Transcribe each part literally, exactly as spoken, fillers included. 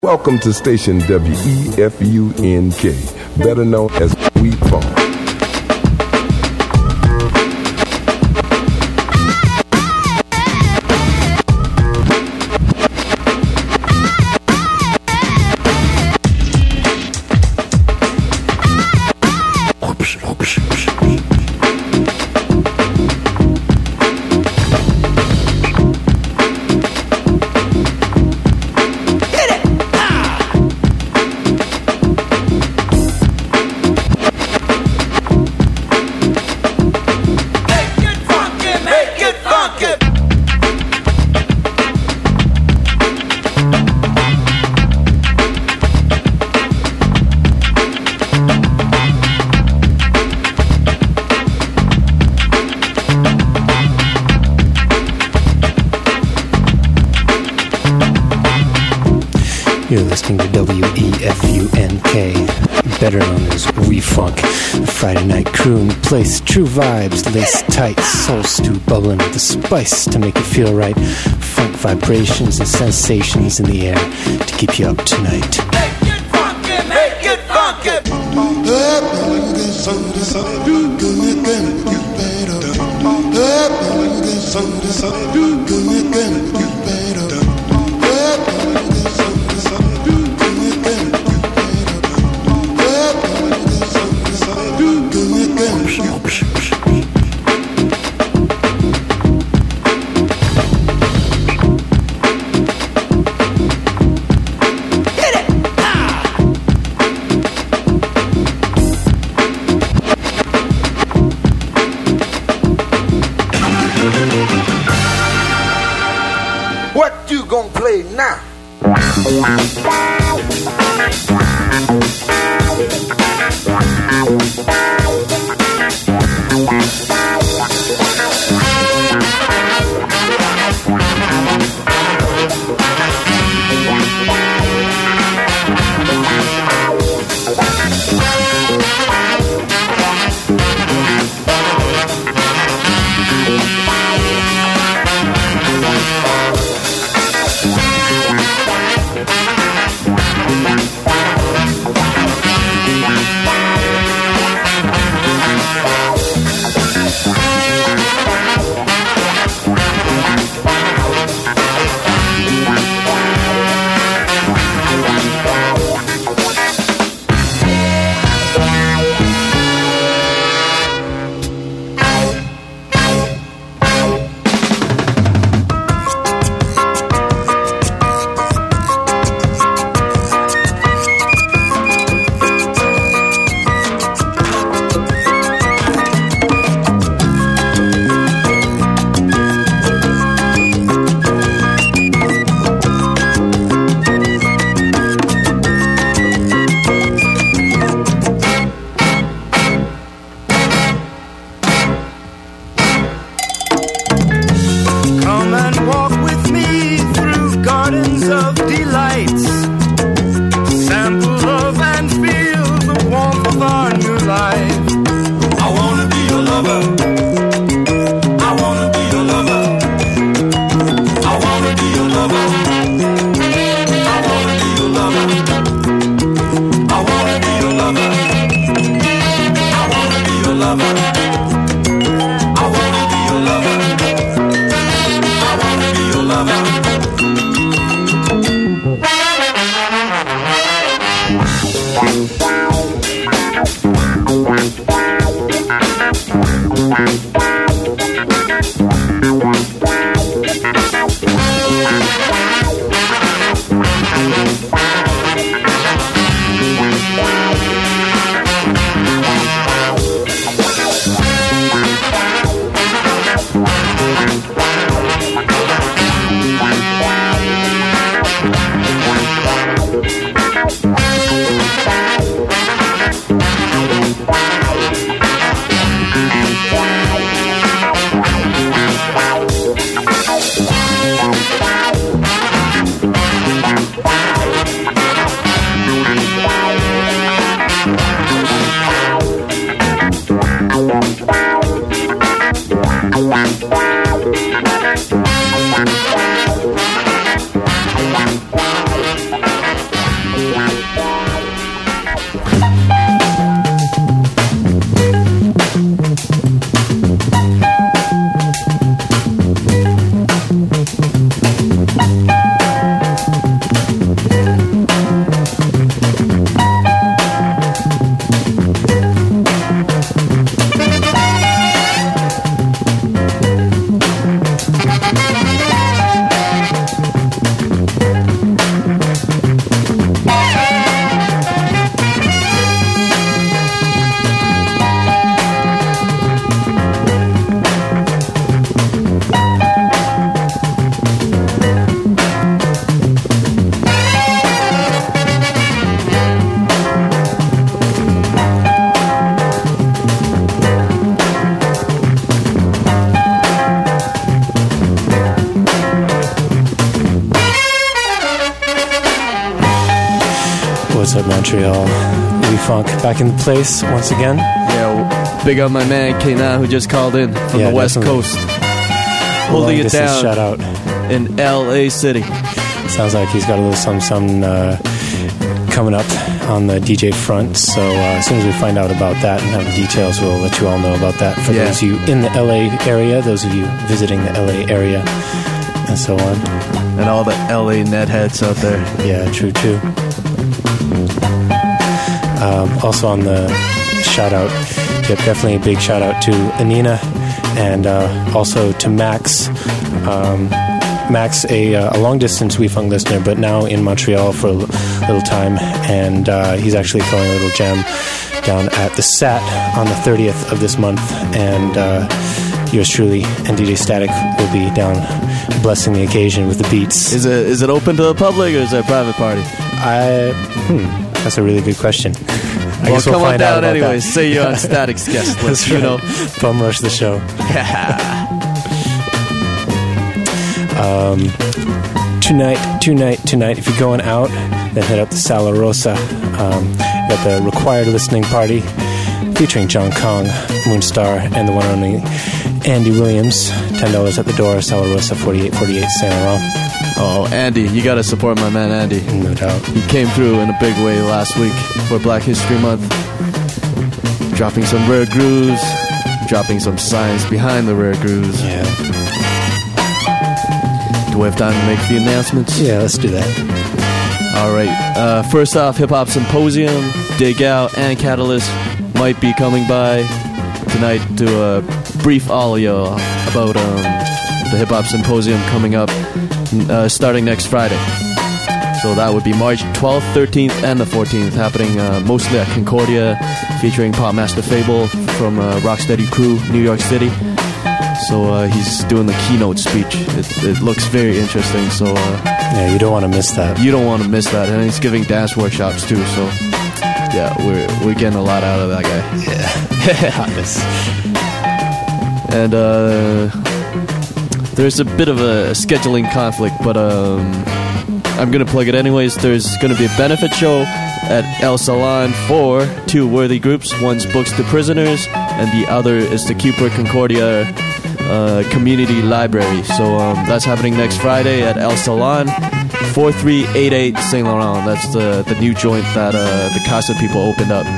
Welcome to station W E F U N K, better known as We Funk. You're listening to W E F U N K, better known as We Funk, the Friday night crew in the place. True vibes, lace tight, soul stew bubbling with the spice to make you feel right. Funk vibrations and sensations in the air to keep you up tonight. Make it funky, make it funky. What you gonna play now? What's up, Montreal? We Funk back in the place once again. Yeah, big up my man K nine who just called in from Yeah, the West definitely. Coast. Holding Long it distance down shout out. in L A City. Sounds like he's got a little something, something uh, coming up on the D J front. So uh, as soon as we find out about that and have the details, we'll let you all know about that. For Yeah. those of you in the L A area, those of you visiting the L A area, and so on. And all the L A netheads out there. Yeah, true, true. Um, also on the shout out, yep, definitely a big shout out to Anina and uh, also to Max. Um, Max, a, uh, a long distance We Funk listener, but now in Montreal for a l- little time, and uh, he's actually throwing a little jam down at the S A T on the thirtieth of this month, and uh, yours truly and D J Static will be down blessing the occasion with the beats. Is it is it open to the public or is it a private party? I hmm, that's a really good question. I Well, guess we'll come on find out down about anyways. that. Say you're on Static's guest list, That's you right. know. Bum rush the show. um, tonight, tonight, tonight. If you're going out, then head up to Sala Rosa. Um, got the required listening party featuring John Kong, Moonstar, and the one and only Andy Williams. Ten dollars at the door. Sala Rosa, forty-eight forty-eight Saint Laurent. Oh, Andy, you gotta support my man Andy. No doubt. He came through in a big way last week for Black History Month. Dropping some rare grooves, dropping some science behind the rare grooves. Yeah. Do we have time to make the announcements? Yeah. Let's do that. All right. Uh, first off, Hip Hop Symposium, Dig Out, and Catalyst might be coming by tonight to uh, brief all of y'all about um, the Hip Hop Symposium coming up uh, starting next Friday. So that would be March twelfth, thirteenth, and the fourteenth, happening uh, mostly at Concordia, featuring Pop Master Fable from uh, Rocksteady Crew, New York City. So uh, he's doing the keynote speech. It, it looks very interesting. So. Uh, Yeah, you don't want to miss that. You don't want to miss that, and he's giving dance workshops too. So, yeah, we're we're getting a lot out of that guy. Yeah. Hotness. And uh, there's a bit of a scheduling conflict, but um, I'm gonna plug it anyways. There's gonna be a benefit show at El Salon for two worthy groups. One's Books to Prisoners, and the other is the Cooper Concordia uh, Community Library. So um, that's happening next Friday at El Salon, forty-three eighty-eight Saint Laurent. That's the the new joint that uh, the Casa people opened up.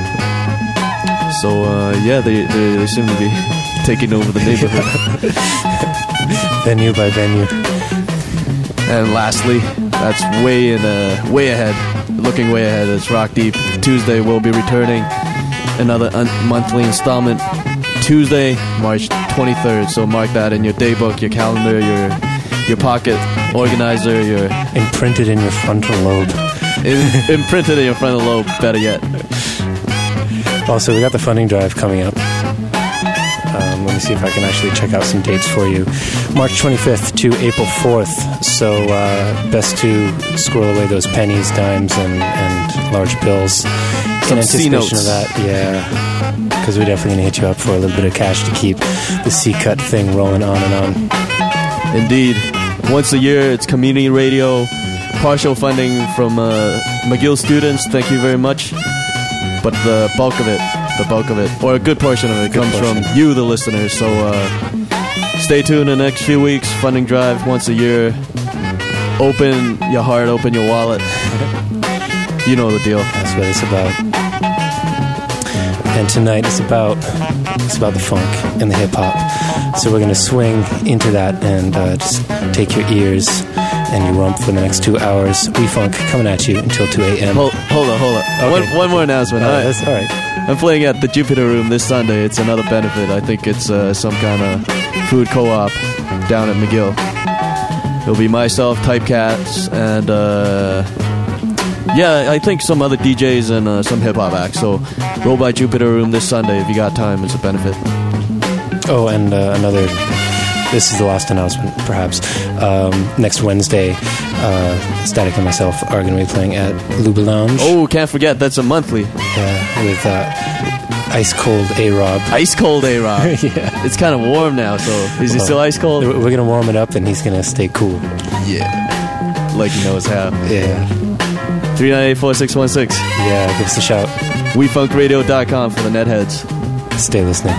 So uh, yeah, they, they they seem to be taking over the neighborhood. Venue by venue. And lastly, that's way in uh, way ahead, looking way ahead. It's Rock Deep. Tuesday we'll be returning another un- monthly installment. Tuesday, March twenty-third. So mark that in your daybook, your calendar, your your pocket organizer, your Imprinted in your frontal lobe. in, imprinted in your frontal lobe. Better yet. Also, we got the funding drive coming up. Um, let me see if I can actually check out some dates for you. March twenty-fifth to April fourth. So uh, best to squirrel away those pennies, dimes, and, and large bills Some in C anticipation notes. of that. Yeah, because we're definitely going to hit you up for a little bit of cash to keep the C-Cut thing rolling on and on. Indeed. Once a year, it's community radio, partial funding from uh, McGill students. Thank you very much. But the bulk of it, the bulk of it, or a good portion of it, Good comes portion. from you, the listeners. So uh, stay tuned in the next few weeks. Funding drive once a year. Open your heart, open your wallet. You know the deal. That's what it's about. And tonight it's about it's about the funk and the hip hop. So we're gonna swing into that and uh, just take your ears and your rump for the next two hours. We Funk coming at you until two a.m. Hold, hold on, hold on. Okay. One, one more announcement. Uh, All right. that's all right. I'm playing at the Jupiter Room this Sunday. It's another benefit. I think it's uh, some kind of food co-op down at McGill. It'll be myself, Typecats, and uh, yeah, I think some other D Js and uh, some hip-hop acts. So roll by Jupiter Room this Sunday if you got time. It's a benefit. Oh, and uh, another. This is the last announcement, perhaps. Um, next Wednesday, uh, Static and myself are going to be playing at Luba Lounge. Oh, can't forget, that's a monthly. Yeah, with uh, ice cold A-Rob. Ice cold A-Rob. Yeah. It's kind of warm now, so is he Well, still ice cold? We're going to warm it up, and he's going to stay cool. Yeah. Like he knows how. Yeah. three nine eight, four six one six. Yeah, give us a shout. we funk radio dot com for the netheads. Stay listening.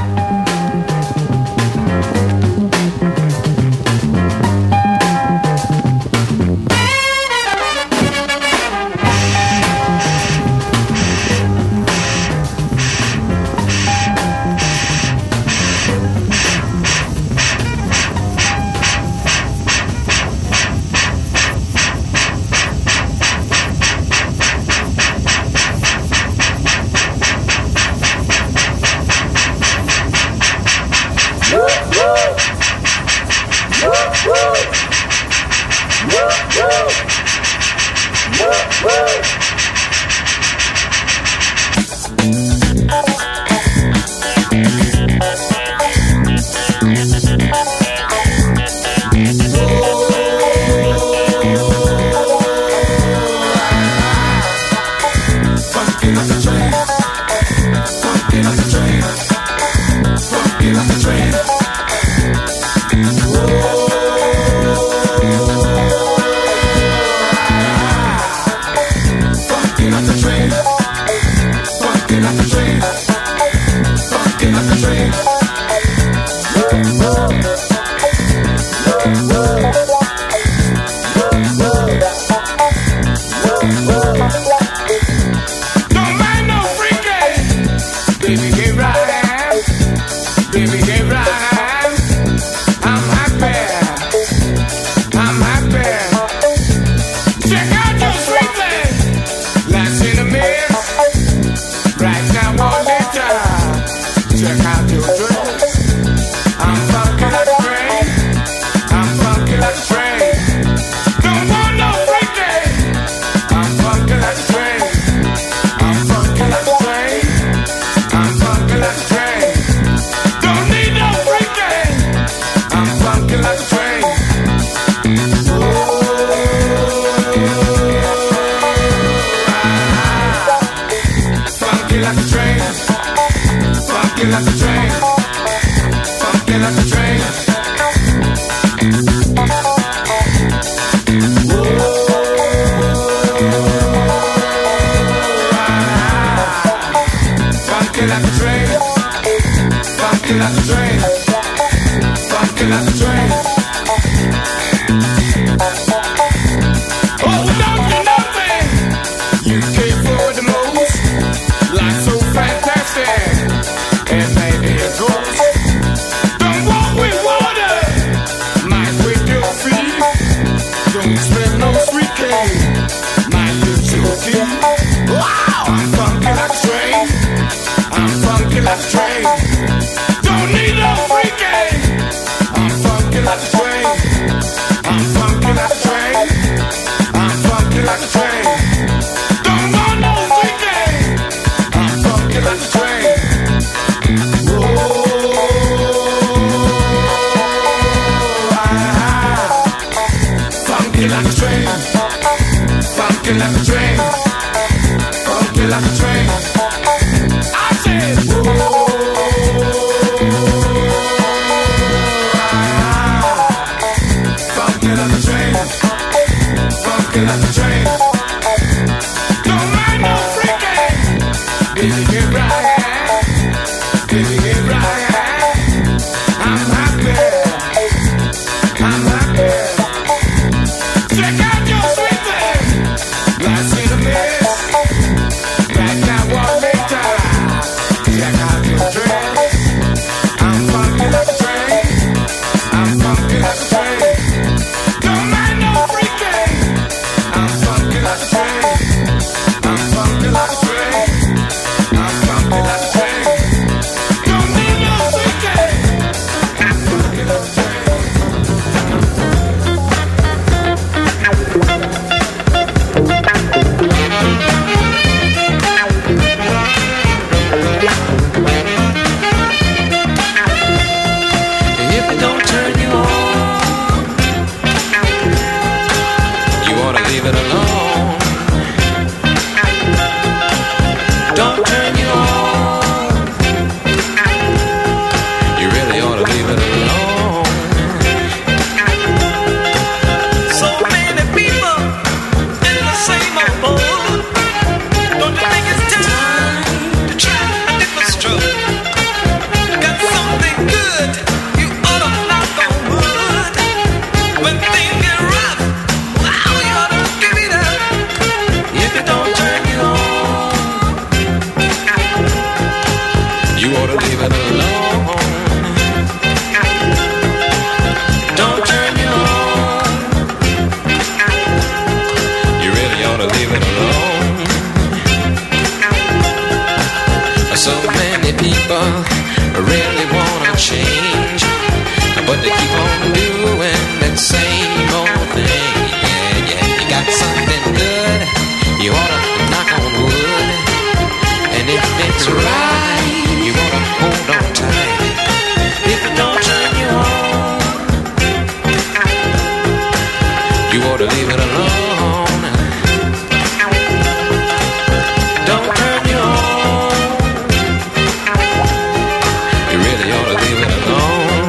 Check out your sweet thing. Glass in the mist. Right now, walk people really wanna change, but they keep on doing that same old thing. Yeah, yeah, you got something good, you oughta knock on wood, and if it's right, you oughta hold on tight. If it don't turn you on, you oughta leave it alone. Don't turn you on, you really oughta leave it alone.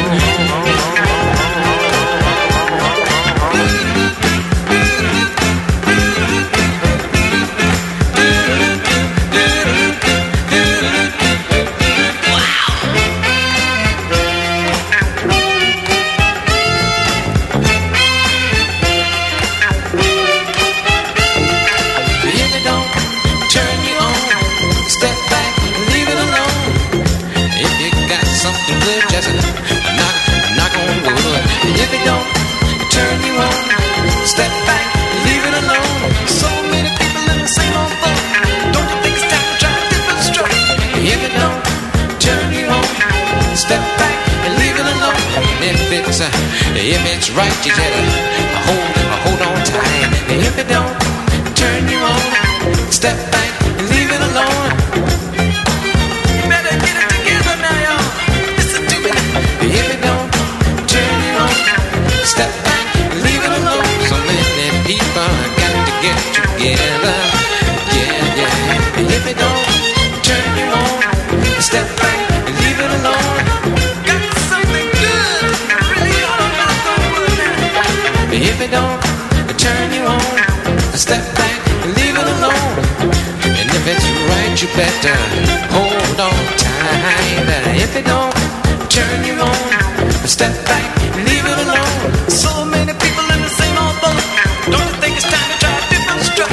Step back, leave it alone. So many people in the same old boat. Don't you think it's time to try a different stroke? If it don't turn you on, step back and leave it alone. And if it's uh, if it's right, you better hold hold on tight. And if it don't turn you on, step back and leave it alone. You better get it together now, y'all. Listen to me. If it don't turn you on, step back and leave it alone. So many people got to get together. Yeah, yeah. And if it don't turn you on, step back and leave it alone. Got something good, really ought to knock on wood now. If it don't turn you on, step back and leave it alone. And if it's right, you better hold on tight. If it don't turn you on, step back and leave it alone. So many people in the same old boat. Don't you think it's time to try a different stroke?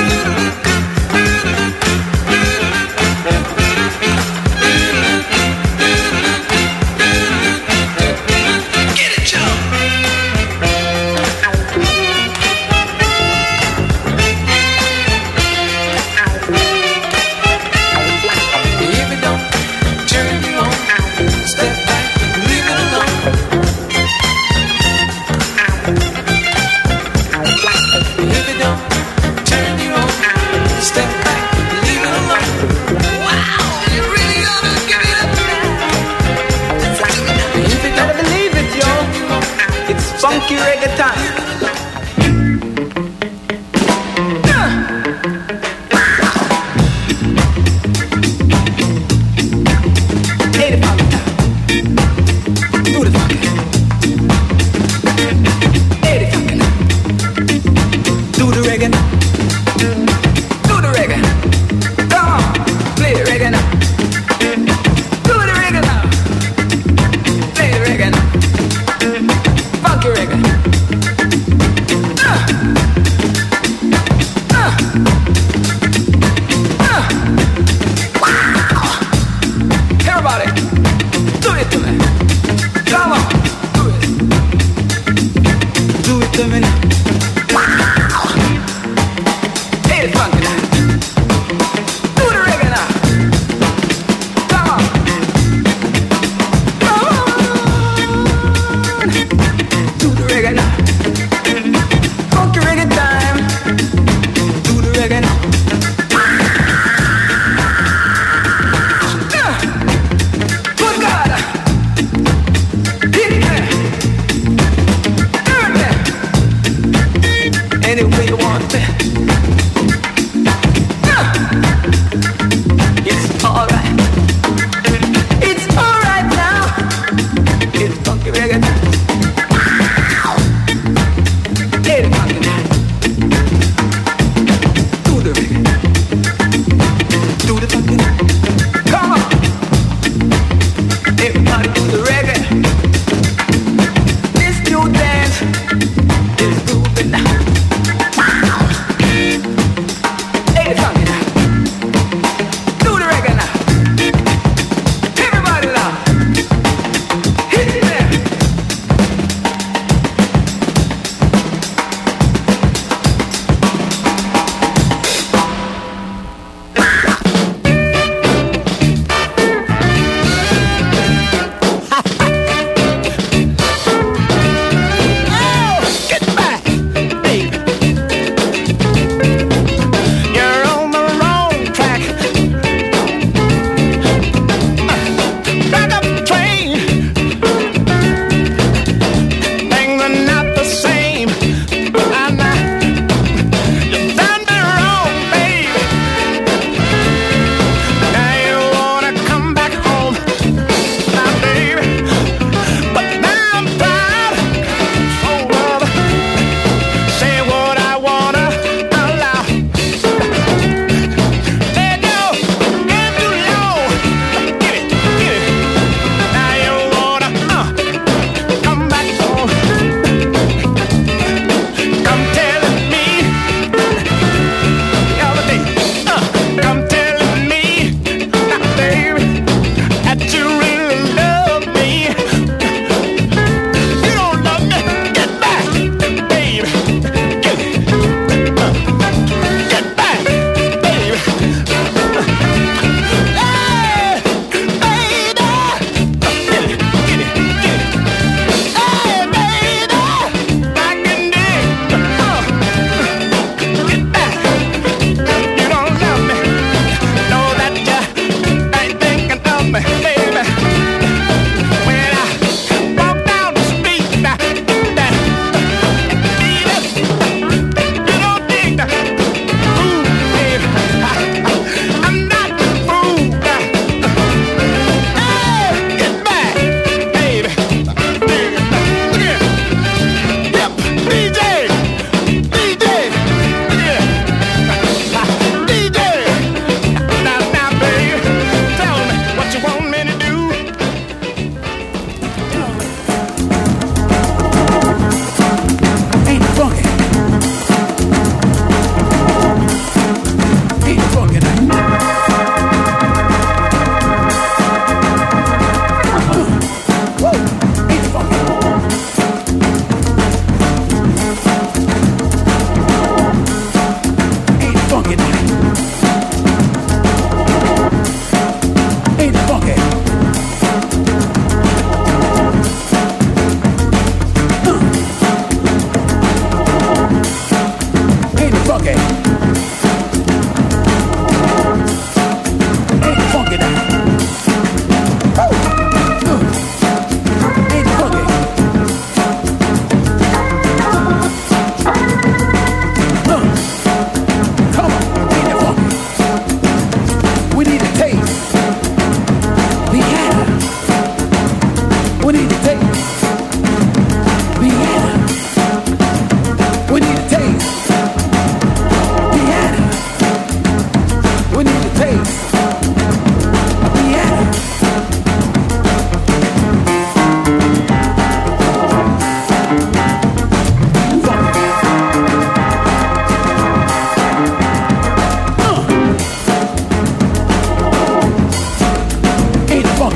Get it, Joe. If it don't turn you on, step back and leave it alone. If it don't turn you on, step back and leave it alone. Wow, you really ought to give it up now. If it don't Believe it, yo. turn you on, It's funky reggae time. Hey, the funky time. Do the funky. Hey, the funky now. Do the reggae. Do the reggae. Come on, play the reggae now. Do the reggae now. Play the reggae now. Funky reggae.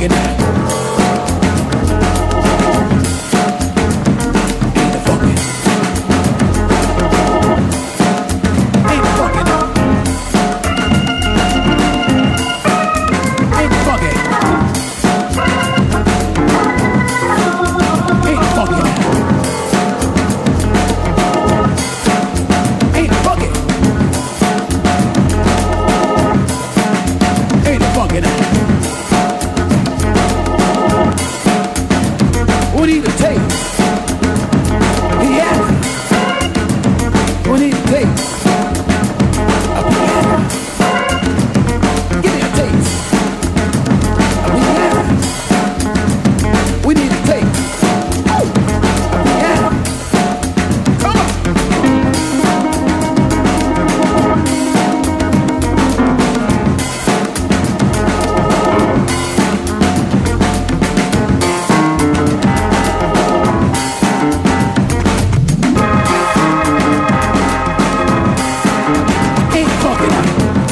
reggae now. Ain't it funky? Ain't it funky now? Ain't it funky? Ain't it funky now? Ain't it funky? Ain't it funky now? We need a taste. Yeah. We need a taste. A piano. Give me a taste. A piano. We need a taste. A piano. Come on. Ain't it funky now?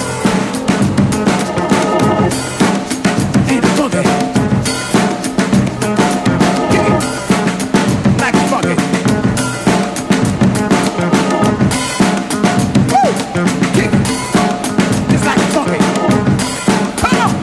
Ain't it funky? Kick it. Like it's funky. Woo! Kick it. Just like it's funky. Come on!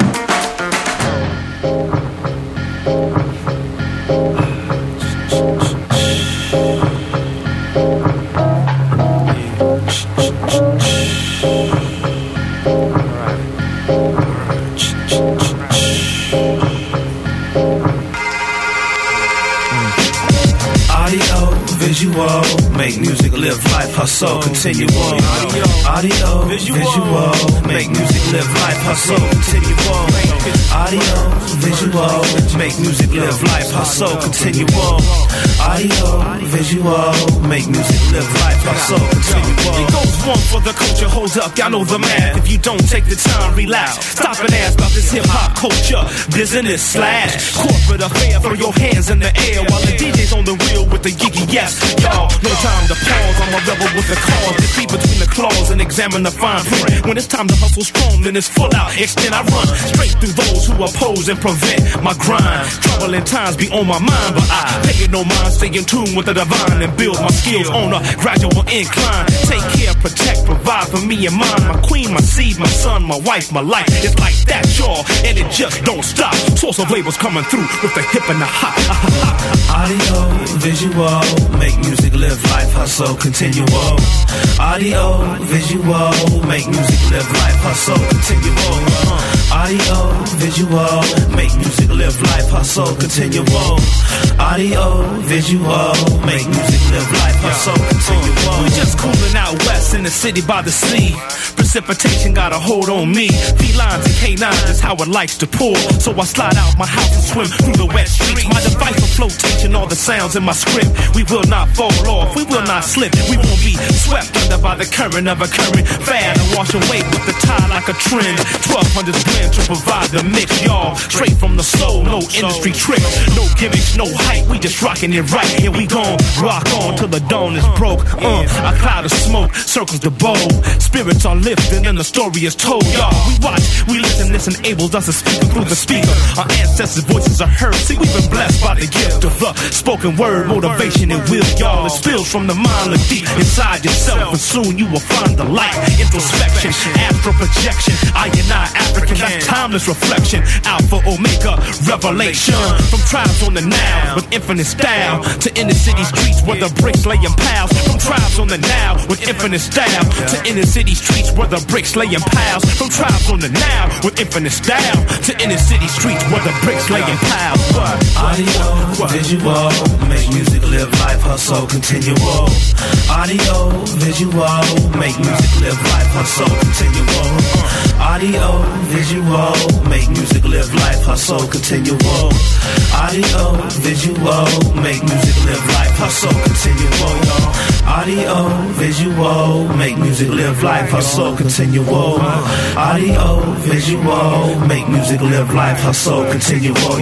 Audio, visual, make music, live life, hustle, continue on. Audio, visual, make music, live life, hustle, continue on. Audio, visual, make music, live life, hustle, continue on. Audio, visual, make music, live life, hustle, continue on. It goes one for the culture, hold up, y'all know the math. If you don't take the time, relax. Stop and ask about this hip hop culture, business slash corporate affair. Throw your hands in the air while the D J's on the reel with the yiggy yes. Y'all, no time to pause. I'm a rebel with the cause. The feet between the claws and examine the fine print. When it's time to hustle strong, then it's full out. Extend, I run straight through those who oppose and prevent my grind. Troubling times be on my mind, but I pay it no mind. Stay in tune with the divine and build my skills on a gradual incline. Take care, protect, provide for me and mine. My queen, my seed, my son, my wife, my life. It's like that, y'all, and it just don't stop. Source of labels coming through with the hip and the hop. Audio, visual, make music, live life, hustle, continual. Audio, visual, make music, live life, hustle, continual. Audio, visual, make music, live life, hustle, continual. Audio, visual, make music, live life, hustle, continual. We just cooling out west in the city by the sea. Precipitation got a hold on me. Felines and canines is how it likes to pour. So I slide out my house and swim through the wet streets. My device of flotation, all the sounds in my script. We will not fall off, we will not slip. We won't be swept under by the current of a current fad and wash away with the tide like a trend. twelve hundreds blend to provide the mix, y'all. Straight from the soul, no industry tricks, no gimmicks, no hype. We just rocking it right, and we gon' rock on till the dawn is broke. Uh, a cloud of smoke circles the bowl. Spirits are lifted and the story is told, y'all. We watch, we listen, this enables us to speak through the speaker. Our ancestors' voices are heard. See, we've been blessed by the gift of the spoken word, motivation and will, y'all. It spills from the mind, look deep inside yourself, and soon you will find the light. Introspection, astral projection. I and I, African, that's timeless reflection. Alpha, Omega, revelation. From tribes on the Nile with infinite style to inner city streets where the bricks lay in piles. From tribes on the Nile with infinite style to inner city streets where the bricks lay in piles. From tribes on the Nile with infinite style to inner city streets where the bricks lay in piles. Audio, visual, make music, live life, hustle, continual. Audio, visual, make music, live life, hustle, continual. Audio, visual, make music, live life, hustle, continual. Audio, visual, make music, live life, hustle, continual. Audio, visual, make music, live life, hustle, continual. Audio, visual, make music, live life, hustle, continual.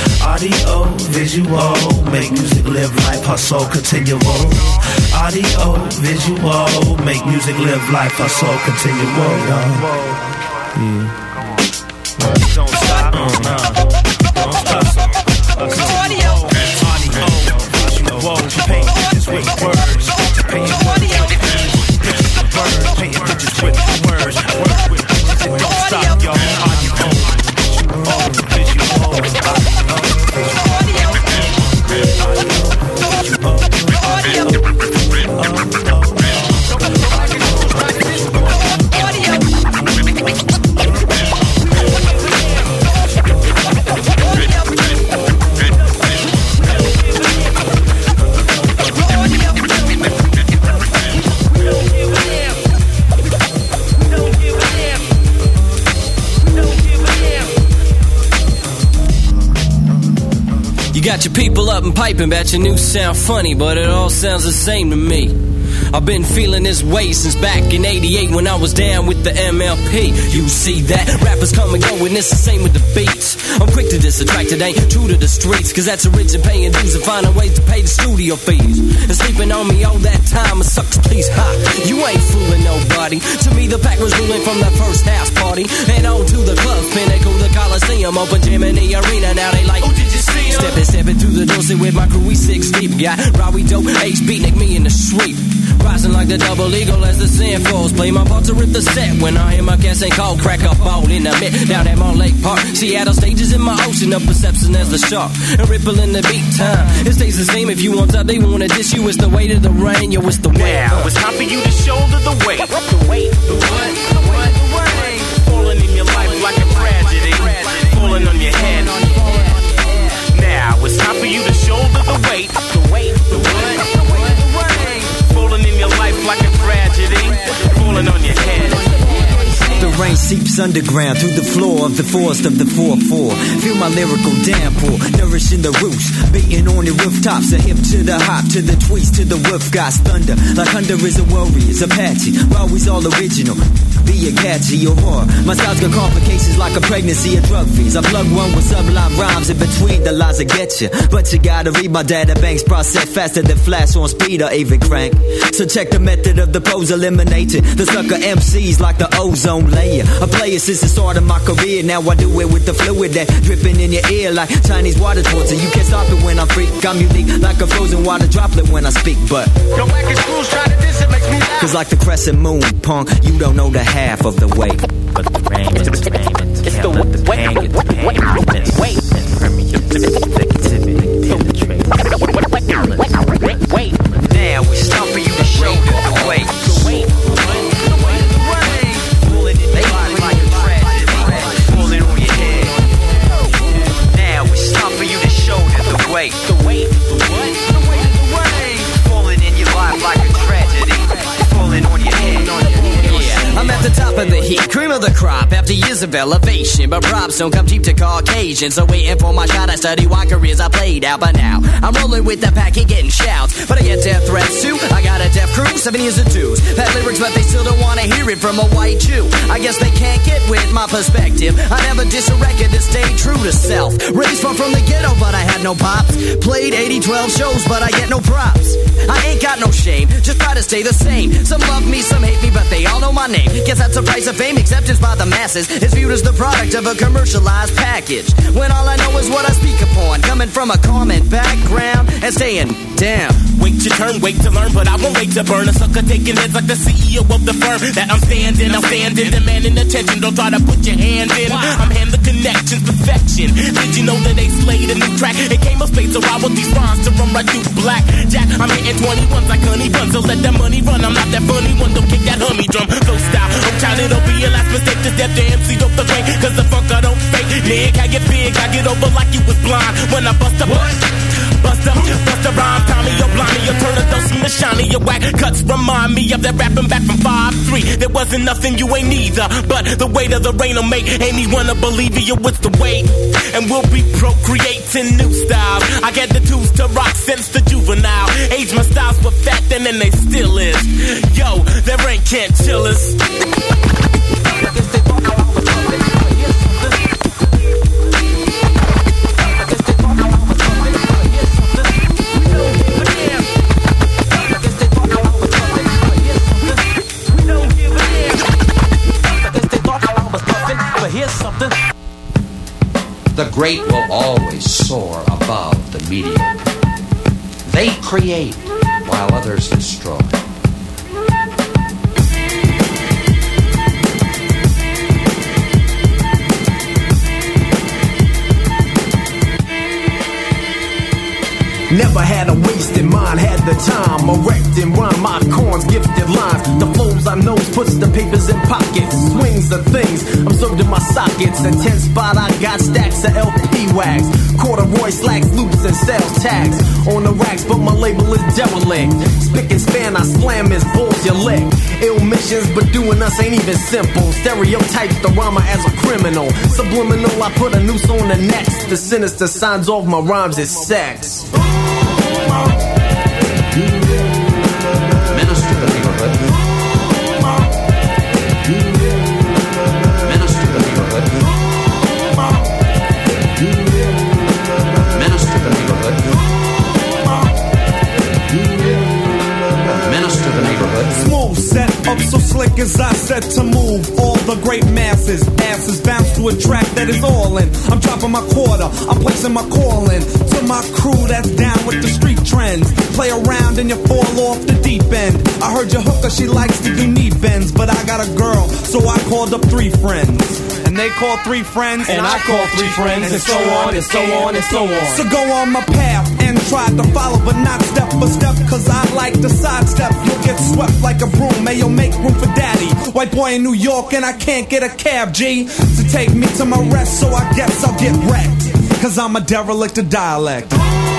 Audio, visual, make music, live life, hustle, continual. Audio, visual, make music, live life, hustle, continual. Yeah. Don't stop. Uh, uh. Got your people up and piping, bet your new sound funny, but it all sounds the same to me. I've been feeling this way since back in eighty-eight when I was down with the M L P. You see that? Rappers come and go and it's the same with the beats. I'm quick to distract, it ain't true to the streets, cause that's a rich and paying dues and finding ways to pay the studio fees. And sleeping on me all that time, it sucks, please, ha. You ain't fooling nobody. To me the pack was ruling from the first house party. And on to the club, pinnacle, the Coliseum, open gym in the arena, now they like, oh, did you see him? Stepping, stepping through the door, sit with my crew, we six deep. Got Robbie Dope, H Beatnik, me in the sweep. Rising like the double eagle as the sand falls. Play my part to rip the set when I hear my gas ain't called. Crack a ball in the mid down at my Lake Park. Seattle stages in my ocean of perception as the shark. And ripple in the beat time. It stays the same if you want up, they wanna diss you. It's the weight of the rain, yo, it's the weight. Now it's time for you to shoulder the weight. The weight, the what? The what? The weight. Falling in your life like a tragedy. Falling on your head. Now it's time for you to shoulder the weight. The weight, the what? The weight, the weight. Falling in your life like a tragedy. Falling on your head. The rain seeps underground through the floor of the forest of the four four. Feel my lyrical downpour, nourishing the roots, beating on the rooftops, a hip to the hop, to the tweets, to the wolf guys thunder. Like thunder is a warrior's Apache, always all original. Be a catchy or horror. My style's got complications like a pregnancy or drug fees. I plug one with sublime rhymes in between the lines I get you. But you gotta read my data banks, process faster than flash on speed or even crank. So check the method of the pose eliminated. The sucker M Cs like the ozone layer. I play it since the start of my career. Now I do it with the fluid that dripping in your ear like Chinese water torture. You can't stop it when I'm freak. I'm unique like a frozen water droplet when I speak. But don't whack his screws, try to diss it, makes me laugh. Cause like the crescent moon, punk, you don't know the half of the weight. But the rain, it's the rain, it's the rain, it's the pain, it's the pain, it's the pain, and permeates negativity, penetrate. Wait, now it's time for you to show the weight. The weight, the weight, the weight, the weight. Pulling in your body like a tragedy, pulling on your head. Now it's time for you to show the weight. The weight, the weight, the weight, the weight. Pulling in your life like a tragedy, pulling on your head. Yeah, I'm at the top of the heat, cream of the crop after years of elevation. But props don't come cheap to Caucasians. So waiting for my shot, I study why careers I played out. But now I'm rolling with the pack and getting shouts. But I get death threats too. I got a death crew, seven years of dues. Bad lyrics, but they still don't want to hear it from a white Jew. I guess they can't get with my perspective. I never diss a record to stay true to self. Raised far from the ghetto, but I had no pops. Played eighty, twelve shows, but I get no props. I ain't got no shame, just try to stay the same. Some love me, some hate me, but they all know my name. Guess that's the price of fame, acceptance by the masses is viewed as the product of a commercialized package. When all I know is what I speak upon, coming from a common background and staying down. Wait your turn, wait to learn, but I won't wait to burn. A sucker taking heads like the C E O of the firm that I'm standing, I'm standing, demanding attention. Don't try to put your hand in. I'm hand the connections, perfection. Did you know that they slayed a new track? It came of space to ride with these rhymes to run right through black Jack. I'm hitting twenty-ones like honey buns, so let that money run. I'm not that funny one, don't kick that hummy drum. Flow style, I'm child, it'll be your last mistake to step the M C off the train. Cause the funk I don't fake. Nick, I get big, I get over like you was blind. When I bust up, bust up, bust a rhyme, Tommy, you're blimey, your turn don't seem to shiny. Your whack cuts remind me of that rapping back from five three. There wasn't nothing you ain't neither, but the weight of the rain will make anyone to believe you with the weight. And we'll be procreating new styles. I get the tools to rock since the juvenile age. My styles were fat then and they still is. Yo, there ain't can't chill us. The great will always soar above the mediocre. They create while others destroy. never had a wasted mind, had the time. Erect and rhyme my corns, gifted lines. The flows I knows puts the papers in pockets. Swings the things I'm served in my sockets. A ten spot I got stacks of L P wags. Corduroy slacks, loops and sales tags on the racks, but my label is derelict. Spick and span, I slam his balls you lick. Ill missions, but doing us ain't even simple. Stereotypes the rhymer as a criminal. Subliminal, I put a noose on the next. The sinister signs off my rhymes is sex. Minister the neighborhood. Minister the neighborhood. Minister the neighborhood. Minister the neighborhood. Smooth set up so slick as I said to move. All the great masses, asses bounce to a track that is all in. I'm dropping my quarter, I'm placing my call in to my crew that's down with the street trends. Play around and you fall off the deep end. I heard your hooker, she likes to do knee bends, but I got a girl, so I called up three friends. And they call three friends, and, and I call three friends, and so on, and so on, and so on. So go on my path and try to follow, but not step for step, cause I like to sidestep. You'll get swept like a broom, may you make room for daddy. White boy in New York, and I can't get a cab, G, to take me to my rest, so I guess I'll get wrecked, cause I'm a derelict of dialect.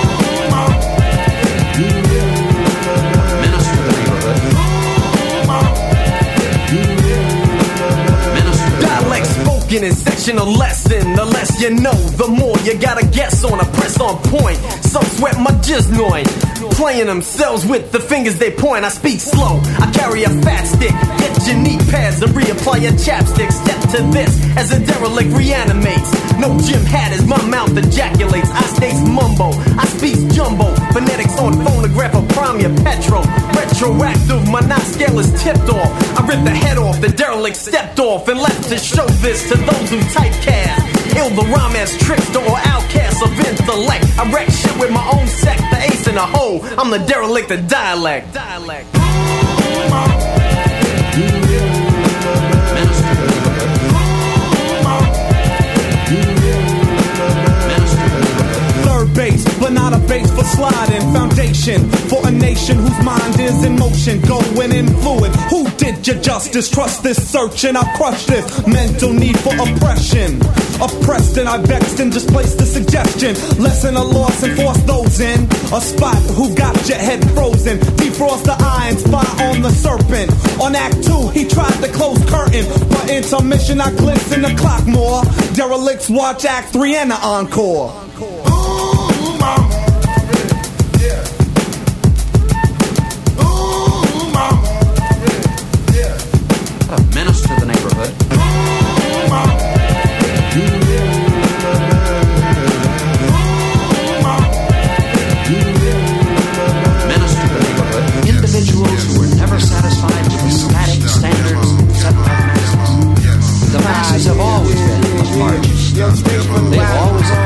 Dialect spoken in sectional lesson. The less you know, the more you gotta guess on a press on point. Some sweat my jiznoid, playing themselves with the fingers they point. I speak slow, I carry a fat stick. Get your knee pads and reapply your chapstick. Step to this as a derelict reanimates. No Jim hat as my mouth ejaculates. I stays mumbo, I speak jumbo. Phonetics on phonograph of prime your petrol. Retroactive, my knot scale is tipped off. I ripped the head off, the derelict stepped off and left to show this to those who typecast. Ill the rhyme as trickster or outcast of intellect. I wreck shit with my own sect, the ace in the hole. I'm the derelict of dialect. Dialect. Third base, but not a base for sliding. Foundation for a nation whose mind is in motion, going in fluid. Who did you justice? Trust this search and I'll crush this mental need for oppression. Oppressed and I vexed and displaced the suggestion. Lessen a loss and force those in a spot who got your head frozen. Defrost the iron, spot on the serpent. On act two, he tried to close curtain, but intermission I glisten the clock more. Derelicts watch act three and the encore. Ooh, mama. Yeah. Ooh, mama. Yeah. Minister the neighborhood. Ooh, mama. Individuals who were never satisfied with the static standards set by the masses. The masses have always been a margin. They've always been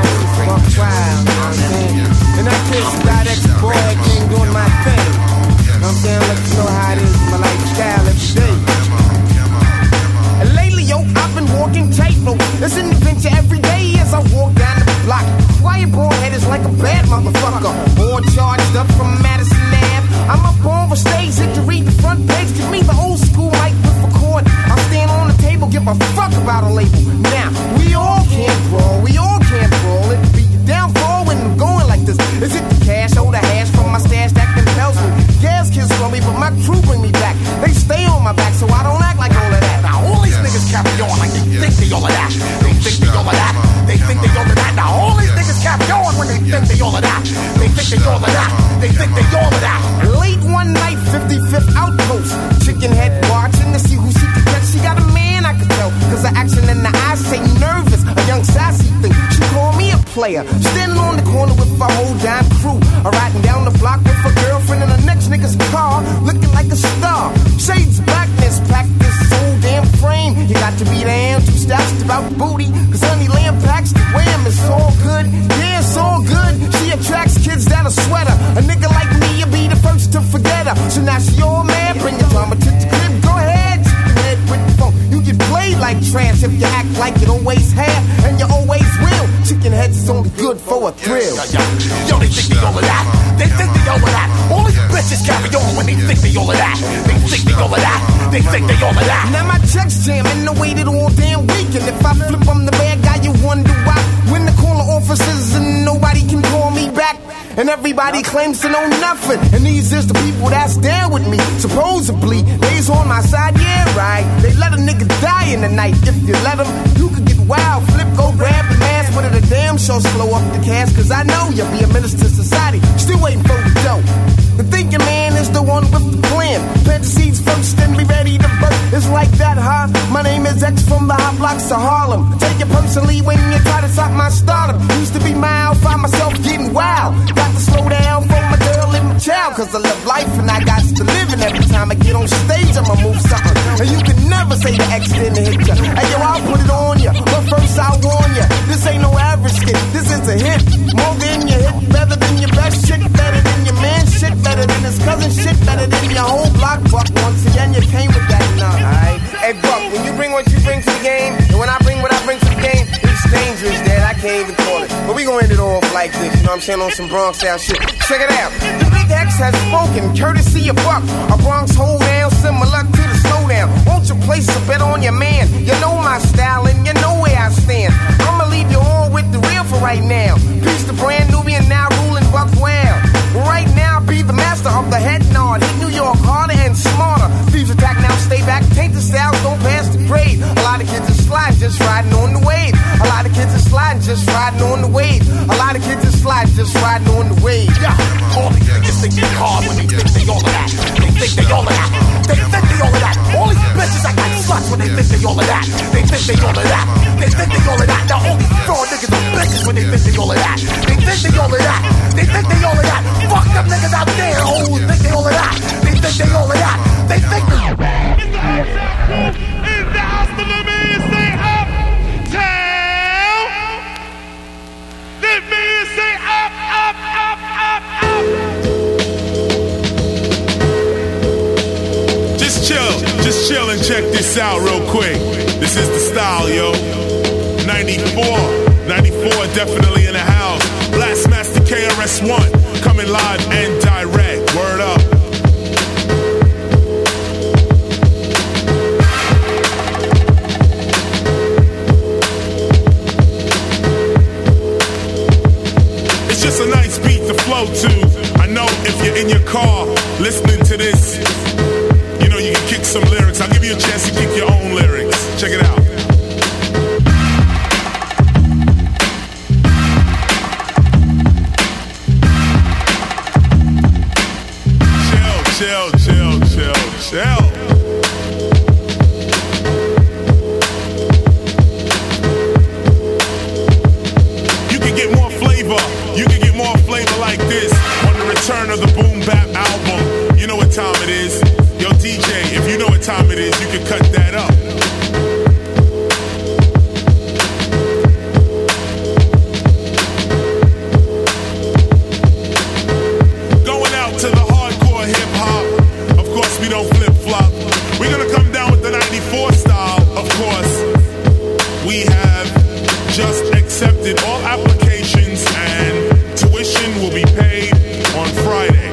and I kiss that ex-boy king doing my thing. You know what I'm saying? Let you know how it is in my lifestyle every day. And lately, yo, I've been walking tightrope. It's an adventure every day as I walk down the block. Quiet bald head is like a bad motherfucker. All charged up from Madison Ave. I'm up on the stage, hit to read the front page. Give me the old school mic with a cord. I'll stand on the table, give a fuck about a label. Now, we all can't brawl, we all can't brawl. It be downfall when I'm going like this. Is it the cash or the hash from my stash that compels me? Gas kids from me, but my crew bring me back. They stay on my back, so I don't act like all of that. Now, all these niggas carry on like they think they all of that. They think they all of that. They think they all of that. Now, all these niggas carry on when they think they all of that. They think they all of that. They think they all of that. Late one night, fifty-fifth outpost. Chicken head watching to see who she can catch. She got a man, I could tell, cause the action in the eyes say nervous. A young sassy thing, she called me a player. Standing on the corner with a whole damn crew. I'm riding down the block with a girlfriend in the next nigga's car, looking like a star. Shades blackness, packed this whole damn frame. You got to be damn two steps about booty, cause honey lamb packs the wham. It's all good, yeah, it's all good. She attracts kids that are sweater. A nigga like me, you'll be the first to forget her. So now she all mad, bring your drama to the crib. Go ahead, shake your head with the phone. You get played like trash if you act like you always have, and you always will. chicken heads is only good for a thrill. Yo, they think they all of that. They think they all of that. All these bitches carry on when they think they all of that. They think they all of that. They think they all of that. Now my checks jamming, I waited all damn week. And if I flip, I'm the bad guy, you wonder why. When the caller officers and nobody can call me back. And everybody claims to know nothing. And these is the people that's down with me. Supposedly, they's on my side, yeah, right. They let a nigga die in the night. If you let them, you could get wild. Flip, go grab the mask. But at a damn show, slow up the cash. Cause I know you'll be a menace to society. Still waiting for the dough. The thinking man is the one with the plan. Plant the seeds first, then be ready to burn. It's like that, huh? My name is X from the hot blocks of Harlem. Take it personally when you try to stop my stardom. Used to be mild, find myself getting wild. Got to slow down for my girl and my child. Cause I live life and I got to live. And every time I get on stage, I'ma move something. And you can never say the X didn't hit ya. Hey yo, I'll put it on ya. But first I'll warn ya. This ain't no average skit. This is a hit. More than your hit. Better than your best shit. Better than your man shit. Better than his cousin shit. Better than your whole block. Buck, once again, you came with that now. Alright? Hey, Buck, when you bring what you bring to the game, and when I bring what I bring to the game, it's dangerous, Dad. I can't even call it. But we gonna end it off like this, you know what I'm saying, on some Bronx style shit. Check it out. The Big X has spoken, courtesy of Buck. A Bronx hold down, similar to the slowdown. Won't you place a bet on your man? You know my style and you know where I stand. I'ma leave you all with the real for right now. Peace to brand Nubian, now ruling Buck well. Right now, be the master of the head nod. Hit New York harder and smarter. Thieves attack now, stay back. Taint the styles, don't pass the grade. A lot of kids are sliding, just riding on the wave. A lot of kids are sliding, just riding on the wave. A lot of kids are sliding, just riding on the wave. Yeah, all these niggas think they hard when they think they all of that. They think they all of that. They think they all of that. All these bitches act like sluts when they think they all of that. They think they all of that. They think they all of that. Now all these fraud niggas are bitches when they think they all of that. They think they all of that. They think they all of that. Fuck them niggas out there. Oh, think they all of that. They think they all of that. They think they all of that. In the house, let me say uptown. Let me say up, up, up, up, up. Just chill, just chill and check this out real quick. This is the style, yo. ninety-four, ninety-four definitely in the house. Blastmaster K R S One coming live and direct. Word up. It's just a nice beat to flow to. I know if you're in your car listening to this, you know you can kick some lyrics. I'll give you a chance to kick your own lyrics. Check it out. Chill, chill, chill, chill. You can get more flavor. You can get more flavor like this on the return of the Boom Bap album. You know what time it is. Yo, D J, if you know what time it is, you can cut that up. Going out to the hardcore hip hop. Of course, we don't flip flop. We're gonna come down with the ninety-four style. Of course, we have just accepted all applications and tuition will be paid on Friday.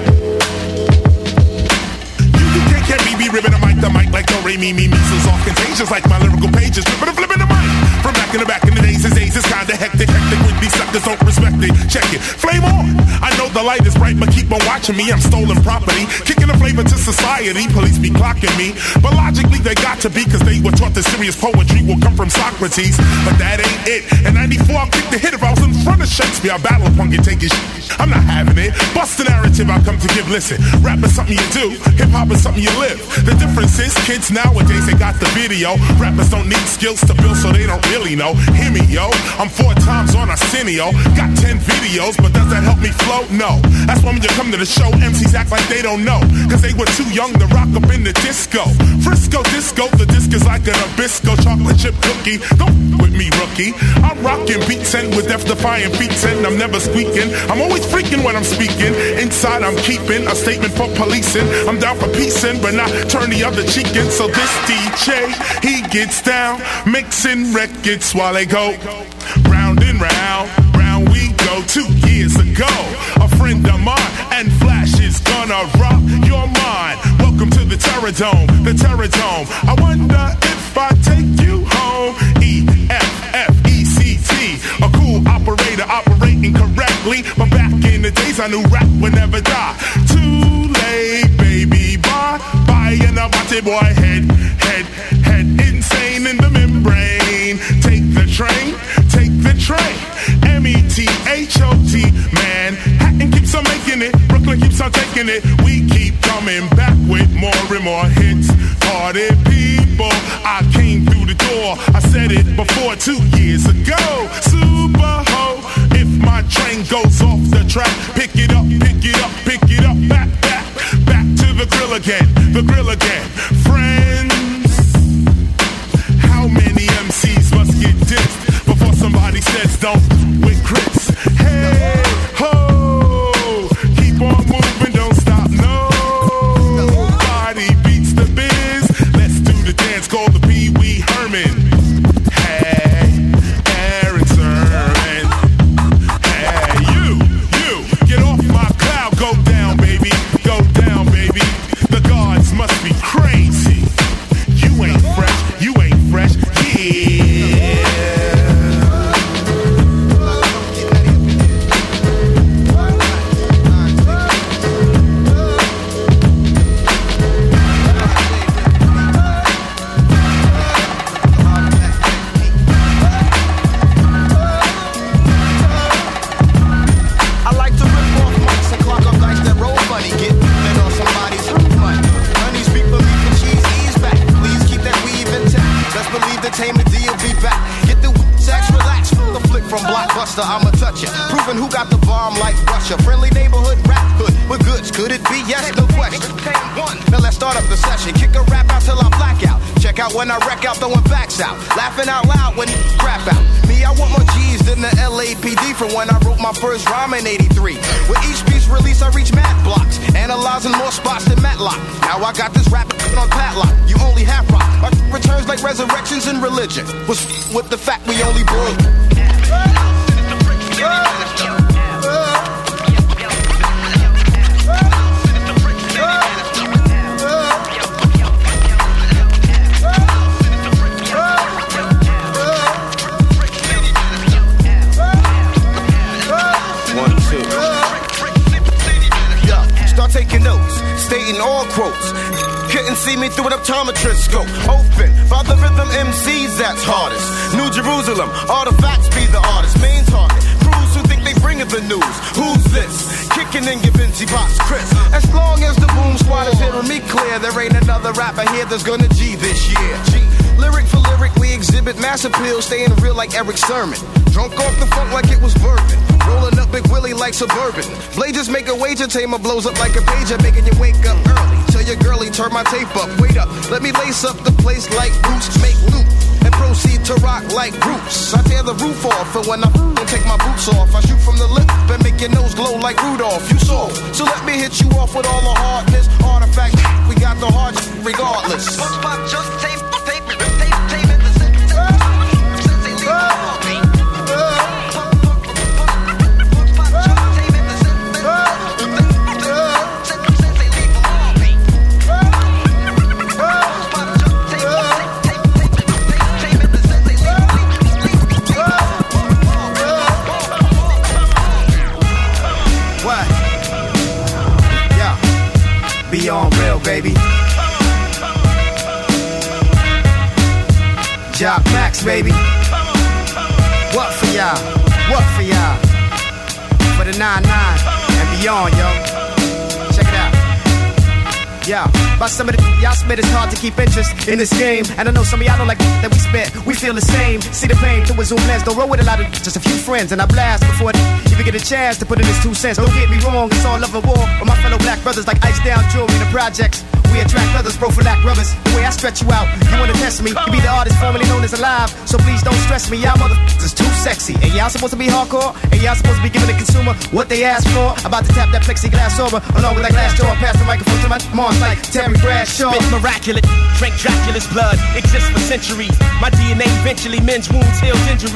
You can get me be ribbon the mic, the mic like no Ray, me, me, measles all contagious like my lyrical pages. Flipping and flipping the mic. From back in the back in the days, his days is kinda hectic, hectic with these suckers don't respect it. Check it, flame on. I know the light is bright, but keep on watching me. I'm stolen property, kicking the flavor to society. Police be clocking me, but logically they got to be, cause they were taught that serious poetry will come from Socrates. But that ain't it. In ninety-four, I'll kick the hit if I was in front of Shakespeare. I battle punk and take his shit. I'm not having it. Bust the narrative I come to give. Listen, rap is something you do, hip hop is something you live. The difference is kids nowadays, they got the video. Rappers don't need skills to build, so they don't really know. Hear me, yo. I'm four times on Arsenio. Got ten videos, but does that help me flow? No. That's why when you come to the show, M Cs act like they don't know. Cause they were too young to rock up in the disco. Frisco disco, the disc is like an Nabisco chocolate chip cookie. Don't with me, rookie. I'm rocking beats and with death-defying beats and I'm never squeaking. I'm always freaking when I'm speaking. Inside I'm keeping a statement for policing. I'm down for piecing, but not turn the other cheek in. So this D J, he gets down, mixing records while they go round and and round, round we go. Two years ago, a friend of mine and Flash is gonna rock your mind. Welcome to the Terror Dome, the Terror Dome. I wonder if I take you home. E F F E C T, a cool operator operating correctly. But back in the days, I knew rap would never die. Too late, baby, bye bye, and I watch it, boy, head, head, head insane in the membrane. Take the train, take the train. M E T H O T, Manhattan keeps on making it, Brooklyn keeps on taking it. We keep coming back with more and more hits. Party people, I came through the door. I said it before two years ago. Super ho, if my train goes off the track, pick it up, pick it up, pick it up, back, back, back to the grill again, the grill again. Friends, how many M Cs must get dissed before somebody says don't with Chris? Hey, ho, keep on moving, don't stop, no. Nobody beats the biz. Let's do the dance called the Pee Wee Herman. Hey, Aaron Sermon. Hey, you, you, get off my cloud, go down, baby, go down, baby. The gods must be crazy. You ain't fresh, you ain't fresh, yeah. I'ma touch it, proving who got the bomb like Russia. Friendly neighborhood rap hood with goods. Could it be? Yes, no question. Now let's start up the session. Kick a rap out till I black out. Check out when I wreck out, throwing backs out. Laughing out loud when crap out. Me, I want more G's than the L A P D from when I wrote my first rhyme in eighty-three. With each piece release, I reach mad blocks, analyzing more spots than Matlock. Now I got this rap on padlock. You only half rock. My returns like resurrections in religion. Was with the fact we only broke. Taking notes, stating all quotes. Couldn't see me through an optometrist scope. Open, father rhythm M Cs that's hardest. New Jerusalem, artifacts be the artist. Main target, crews who think they bringing the news. Who's this? Kicking in Gavinci Box Chris. As long as the boom squad is hearing me clear, there ain't another rapper here that's gonna G this year. G. Lyric for lyric, we exhibit mass appeal, staying real like Eric Sermon. Drunk off the funk like it was bourbon. Rolling up Big Willie like Suburban. Blazers make a wager, tamer blows up like a pager, making you wake up early. Tell your girlie, turn my tape up, wait up. Let me lace up the place like roots, make loot. And proceed to rock like roots. I tear the roof off, and when I don't take my boots off, I shoot from the lip and make your nose glow like Rudolph. You saw, so let me hit you off with all the hardness. Artifact, we got the hard regardless. Just tape, tape, tape, tape, tape, be on real, baby. Jock Max, baby. What for y'all? What for y'all? For the nine nine and beyond, yo. Check it out. Yeah, by some of the y'all spit, it's hard to keep interest in this game. And I know some of y'all don't like that we spit. We feel the same. See the pain through a Zoom lens. Don't roll with a lot of just a few friends. And I blast before it even get a chance to put in his two cents. Don't get me wrong, it's all love and war. With my fellow black brothers like Ice Down Jewelry in the projects. We attract others, prophylact rubbers. The way I stretch you out, you wanna test me. You be the artist formerly known as Alive, so please don't stress me. Y'all motherfuckers is too sexy. And y'all supposed to be hardcore, and y'all supposed to be giving the consumer what they ask for. About to tap that plexiglass over, along with that glass door. Pass the microphone to my mom like Terry Bradshaw. Spit miraculous, drink Dracula's blood, exists for centuries. My D N A eventually mends wounds, heals injuries.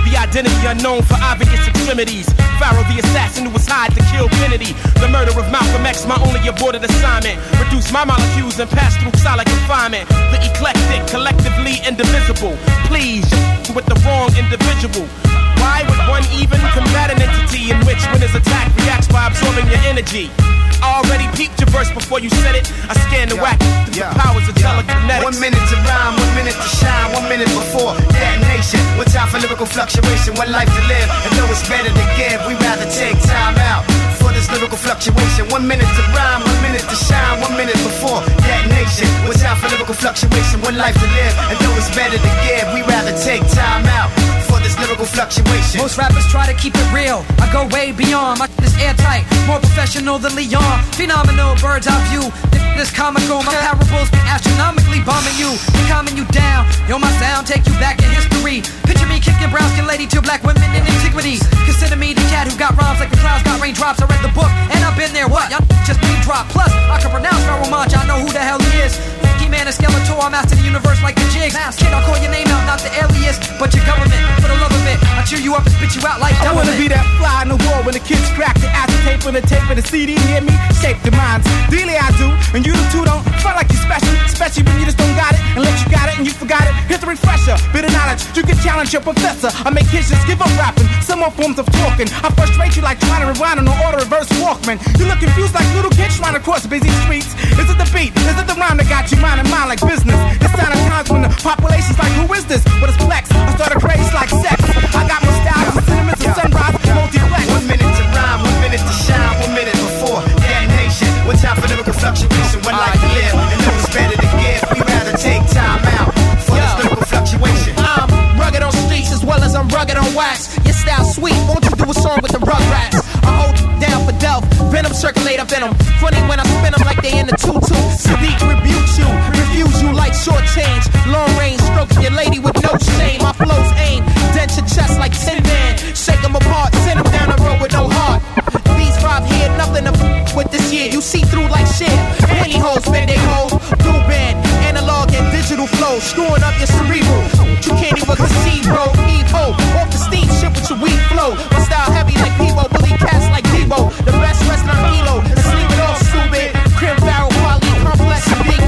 The identity unknown for obvious extremities. Pharaoh the assassin who was hired to kill Kennedy. The murder of Malcolm X, my only aborted assignment. Reduce my molecules and pass through solid confinement. The eclectic, collectively indivisible. Please, with the wrong individual. Why would one even combat an entity in which when his attack reacts by absorbing your energy? I already peeped your verse before you said it. I scanned the whack through the powers of telekinetics. One minute to rhyme, one minute to shine, one minute before detonation. One time for lyrical fluctuation, one life to live. And though it's better to give, we rather take time out for this lyrical fluctuation. One minute to rhyme, one minute to shine, one minute before detonation. One time for lyrical fluctuation, one life to live. And though it's better to give, we rather take time out for this lyrical fluctuation. Most rappers try to keep it real. I go way beyond. My is airtight, more professional than Leon. Phenomenal bird's eye view. This comical, my parables be astronomically bombing you, calming you down. Yo, my sound take you back in history. Picture me kicking brown skin lady to black women in antiquity. Consider me the cat who got rhymes like the clouds got raindrops. I read the book and I've been there. What? Y'all just name drop. Plus, I can pronounce Pharaoh Monch. I know who the hell he is. Man, a skeletor, I master the universe like the jigs. Kid, I'll call your name out, not the alias, but your government. For the love of it, I'll cheer you up and spit you out like I wanna be that fly in the wall when the kids crack the acetate for the tape of the C D. Hear me? Shape the minds. Really I do, and you two don't front like you special, especially when you just don't got it, unless you got it and you forgot it. Here's the refresher, bit of knowledge. You can challenge your professor. I make kids just give up rapping, some more forms of talking. I frustrate you like trying to rewind on an auto reverse Walkman. You look confused like little kids trying to cross busy streets. Is it the beat? Is it the rhyme that got you mind and mind like business? It's sign of times when the population's like, who is this? But it's flex. I start a craze like sex. I got more style than sentiments and sunrise, multiplex. One minute to rhyme, one minute to shine, one minute before detonation. One time for lyrical fluctuation, one life to live. And know it's better to give. We rather take time out for this lyrical fluctuation. I'm rugged on streets as well as I'm rugged on wax. Your style sweet, won't you do a song with the Rugrats? I hold down for Delph, venom circulate up in them. Funny when I spin them like they in the tutu. Sadiq rebukes you, refuse you like short change. Long range, stroking your lady with no shame. My flows aim, dent your chest like Tin Man. Shake them apart, send them down the road with no heart. These five here, nothing to f- with this year. You see through like shit. Penny holes, spend they holes. Blue band, analog and digital flow. Screwing up your cerebral. You can't even conceive, bro. Eve hope, off the steam, shit with your weed flow. My style heavy like Peebo, Billy Cats like Debo. The best restaurant Elo. And sleep it off, stupid. Crib barrel, quality, complex, and big.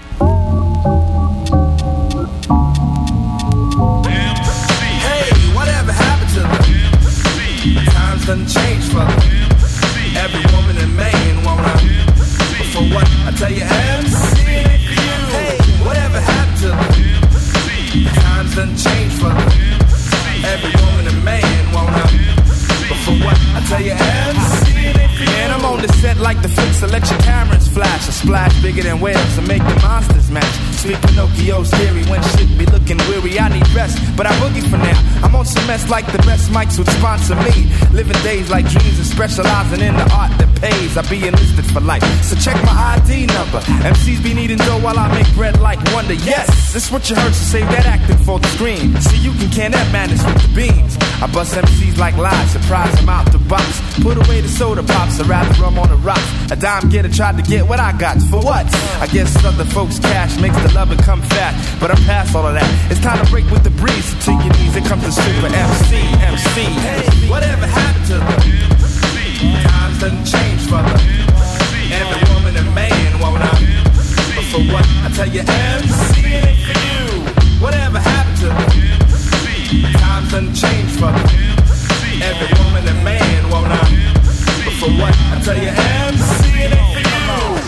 Done changed for them. Every woman in Maine wanna. For what? I tell you, M C Hey, whatever happened to them? Times done changed for them. Every woman in Maine wanna. But for what? I tell you, M C Man, I'm on the set like the flick, so let your cameras flash. A splash bigger than whales to make the monsters match. Sweet Pinocchio's theory when shit be looking weary. I need rest, but I boogie for now. I'm on some mess like the best mics would sponsor me. Living days like dreams and specializing in the art that pays. I be enlisted for life, so check my I D number. M Cs be needing dough while I make bread like Wonder. Yes, this what you heard, so save that acting for the screen. See, you can can that madness with the beans. I bust M Cs like lies, surprise them out the box. Put away the soda pops, I'd rather rum on the rocks. A dime getter tried to get what I got, for what? I guess other folks' cash makes the loving come fat, but I'm past all of that. It's time to break with the breeze, so to your knees, it comes the super M C, M C. Hey, whatever happened to them? Times done changed for them. Every woman and man wanna. But for what? I tell you, M C ain't for you. Whatever happened to them? Times done changed for them. Every woman and man wanna. But for what? I tell you, M C ain't for you.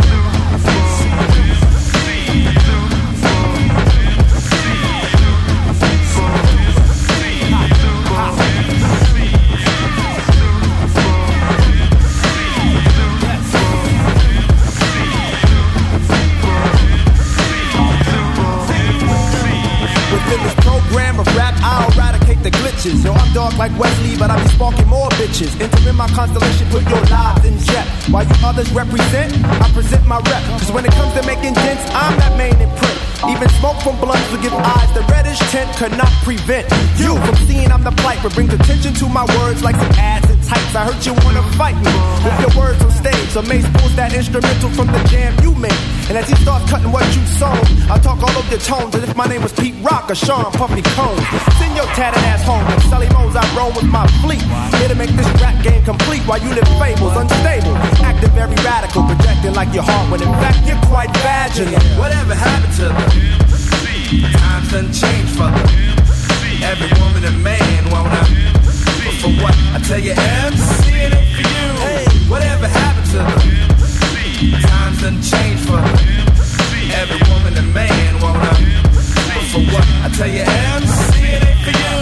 I'll eradicate the glitches. Yo, I'm dark like Wesley, but I be sparking more bitches. Entering my constellation, put your lives in jet. While you others represent, I present my rep. Cause when it comes to making dents, I'm that main imprint. Even smoke from blunts will give eyes the reddish tint could not prevent you from seeing I'm the plight, but brings attention to my words like some ads and tights. I heard you wanna fight me with your words on stage. So Mace pulls that instrumental from the jam you made. And as he starts cutting what you sold, I'll talk all over your tones as if my name was Pete Rock or Sean Puffy Combs. Send your tatted ass home. and Sully Moes, I roll with my fleet. Here to make this rap game complete while you live fables, unstable, acting very radical, projecting like your heart when in fact you're quite vaginal. Whatever happened to them? Times done changed for them. Every woman and man wanna. But for what? I tell you, M C it ain't for you. Hey, whatever happened to them? Times done changed for them. Every woman and man wanna. But for what? I tell you, M C it ain't for you.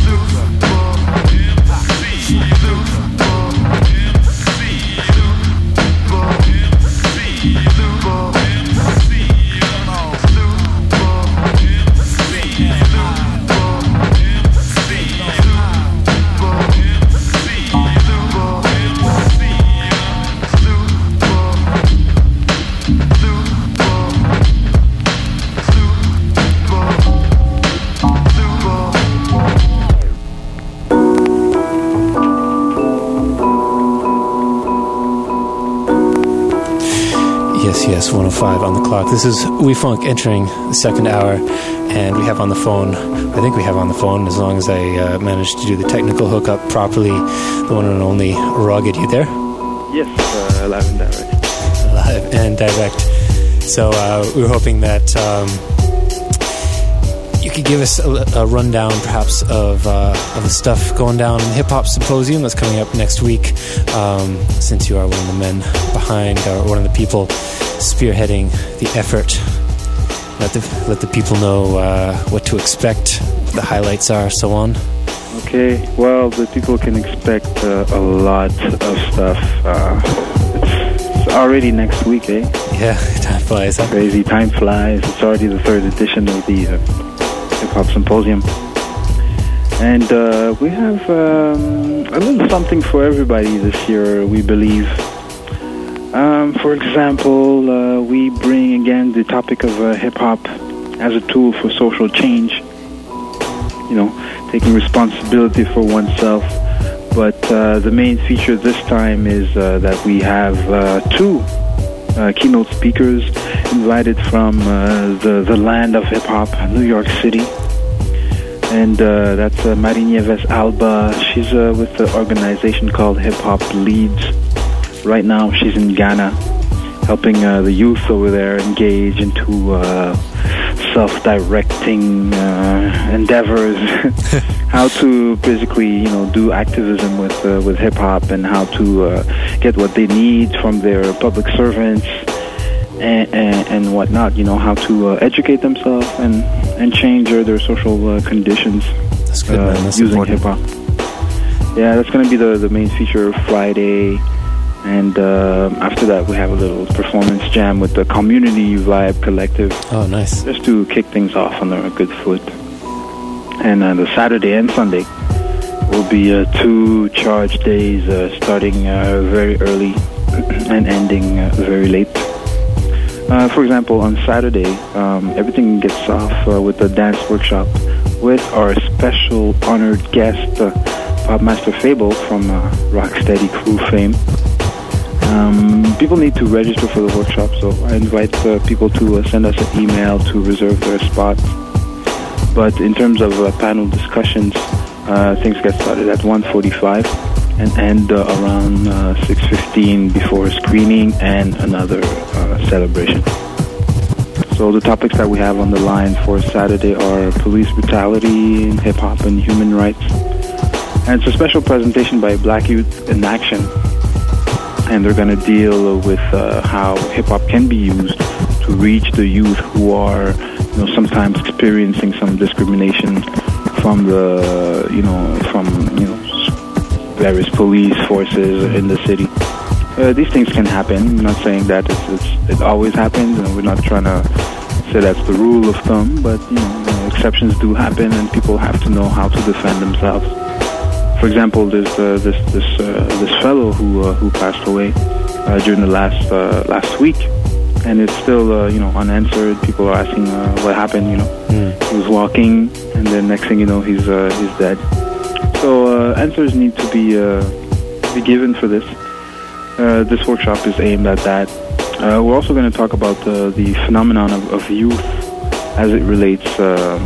Yes, one oh five on the clock. This is We Funk entering the second hour, and we have on the phone, I think we have on the phone, as long as I uh, managed to do the technical hookup properly, the one and only Rugged. You there? Yes, uh, live and direct. Live and direct. So uh, we were hoping that um, you could give us a, a rundown, perhaps, of uh, of the stuff going down in the Hip Hop Symposium that's coming up next week, um, since you are one of the men behind, or one of the people spearheading the effort. Let the let the people know uh, what to expect, what the highlights are, so on. Okay, well, the people can expect uh, a lot of stuff. Uh, it's, it's already next week, eh? Yeah, time flies. Huh? Crazy, time flies. It's already the third edition of the uh, Hip Hop Symposium. And uh, we have um, a little something for everybody this year, we believe. Um, for example, uh, we bring again the topic of uh, hip-hop as a tool for social change. You know, taking responsibility for oneself. But uh, the main feature this time is uh, that we have uh, two uh, keynote speakers invited from uh, the, the land of hip-hop, New York City. And uh, that's uh, Marie Nieves Alba. She's uh, with the organization called Hip Hop Leads. Right now, she's in Ghana, helping uh, the youth over there engage into uh, self-directing uh, endeavors. How to basically, you know, do activism with uh, with hip hop, and how to uh, get what they need from their public servants and, and, and whatnot. You know, how to uh, educate themselves and and change their, their social uh, conditions. That's good, uh, man. That's using hip hop. Yeah, that's going to be the the main feature Friday. And uh, after that, we have a little performance jam with the Community Vibe Collective. Oh, nice. Just to kick things off on a good foot. And uh, the Saturday and Sunday will be uh, two charge days, uh, starting uh, very early and ending uh, very late. Uh, for example, on Saturday, um, everything gets off uh, with a dance workshop with our special honored guest, uh, Popmaster Fable from uh, Rocksteady Crew fame. Um, people need to register for the workshop, so I invite uh, people to uh, send us an email to reserve their spot. But in terms of uh, panel discussions, uh, things get started at one forty-five and end uh, around uh, six fifteen before screening and another uh, celebration. So the topics that we have on the line for Saturday are police brutality, hip-hop, and human rights. And it's a special presentation by Black Youth in Action. And they're going to deal with uh, how hip-hop can be used to reach the youth who are, you know, sometimes experiencing some discrimination from the, you know, from, you know, various police forces in the city. Uh, these things can happen. I'm not saying that it's, it's, it always happens, and we're not trying to say that's the rule of thumb, but, you know, exceptions do happen, and people have to know how to defend themselves. For example, there's uh, this this uh, this fellow who uh, who passed away uh, during the last uh, last week, and it's still uh, you know unanswered. People are asking uh, what happened. You know, mm. He was walking, and then next thing you know, he's uh, he's dead. So uh, answers need to be uh, be given for this. Uh, this workshop is aimed at that. Uh, we're also going to talk about uh, the phenomenon of, of youth as it relates uh, to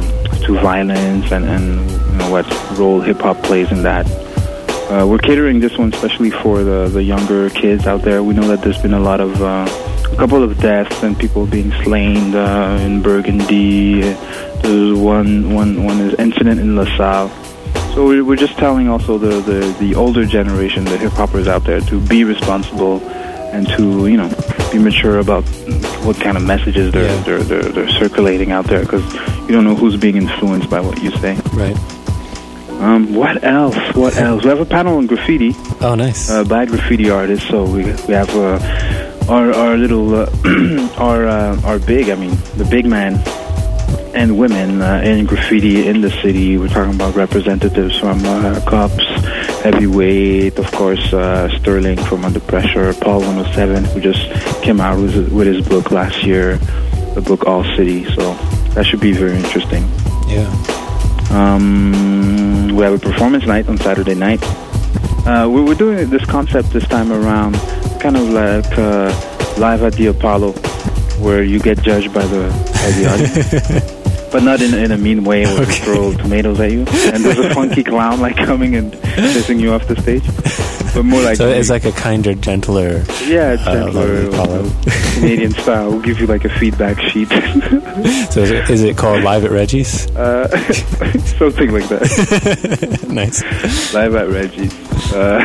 to violence and, and you know, what role hip-hop plays in that. Uh, we're catering this one especially for the, the younger kids out there. We know that there's been a lot of, uh, a couple of deaths and people being slain uh, in Burgundy. There's one, one, one incident in LaSalle. So we're, we're just telling also the, the, the older generation, the hip-hoppers out there, to be responsible and to, you know, be mature about what kind of messages they're, yeah. they're, they're, they're circulating out there, because you don't know who's being influenced by what you say. Right. Um, what else? What else? We have a panel on graffiti. Oh, nice. Uh, by graffiti artists. So we we have uh, our our little uh, our uh, our big. I mean, the big man and women uh, in graffiti in the city. We're talking about representatives from uh, Cops, Heavyweight, of course, uh, Sterling from Under Pressure, Paul one oh seven, who just came out with with his book last year, the book All City. So that should be very interesting. Yeah. Um, we have a performance night on Saturday night. Uh, we were doing this concept this time around, kind of like uh, Live at the Apollo, where you get judged by the by the audience, but not in, in a mean way where okay. they throw tomatoes at you. And there's a funky clown like coming and chasing you off the stage. But more like so it's like a kinder, gentler. Yeah, it's gentler, uh, Canadian style. We'll give you like a feedback sheet. So is it, is it called Live at Reggie's? Uh, something like that. Nice. Live at Reggie's. Uh,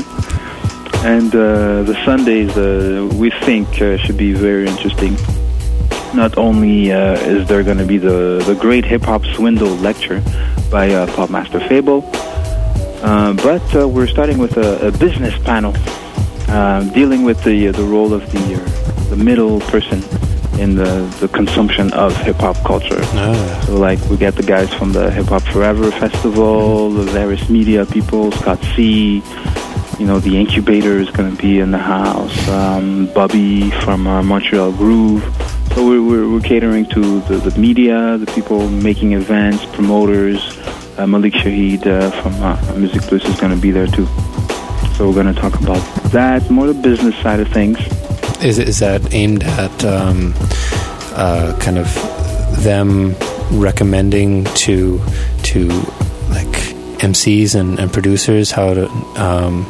and uh, the Sundays, uh, we think, uh, should be very interesting. Not only uh, is there going to be the, the Great Hip Hop Swindle lecture by uh, Popmaster Fable, Uh, but uh, we're starting with a, a business panel uh, dealing with the uh, the role of the uh, the middle person in the, the consumption of hip-hop culture. Ah. So like we get the guys from the Hip Hop Forever Festival, the various media people, Scott C, you know, the Incubator is going to be in the house, um, Bobby from uh, Montreal Groove. So we're, we're, we're catering to the, the media, the people making events, promoters. Uh, Malik Shahid uh, from uh, Music Plus is going to be there too. So we're going to talk about that, more the business side of things. Is is that aimed at um, uh, kind of them recommending to to like M Cs and, and producers how to um,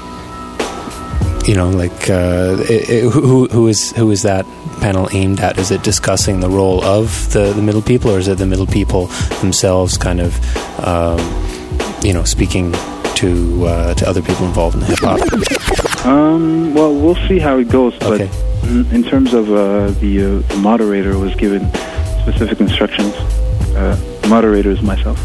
you know like uh, it, it, who who is who is that panel aimed at? Is it discussing the role of the, the middle people, or is it the middle people themselves kind of um, you know speaking to uh, to other people involved in hip hop? Um, well, we'll see how it goes. But okay. in terms of uh, the, uh, the moderator was given specific instructions. Uh, moderator is myself.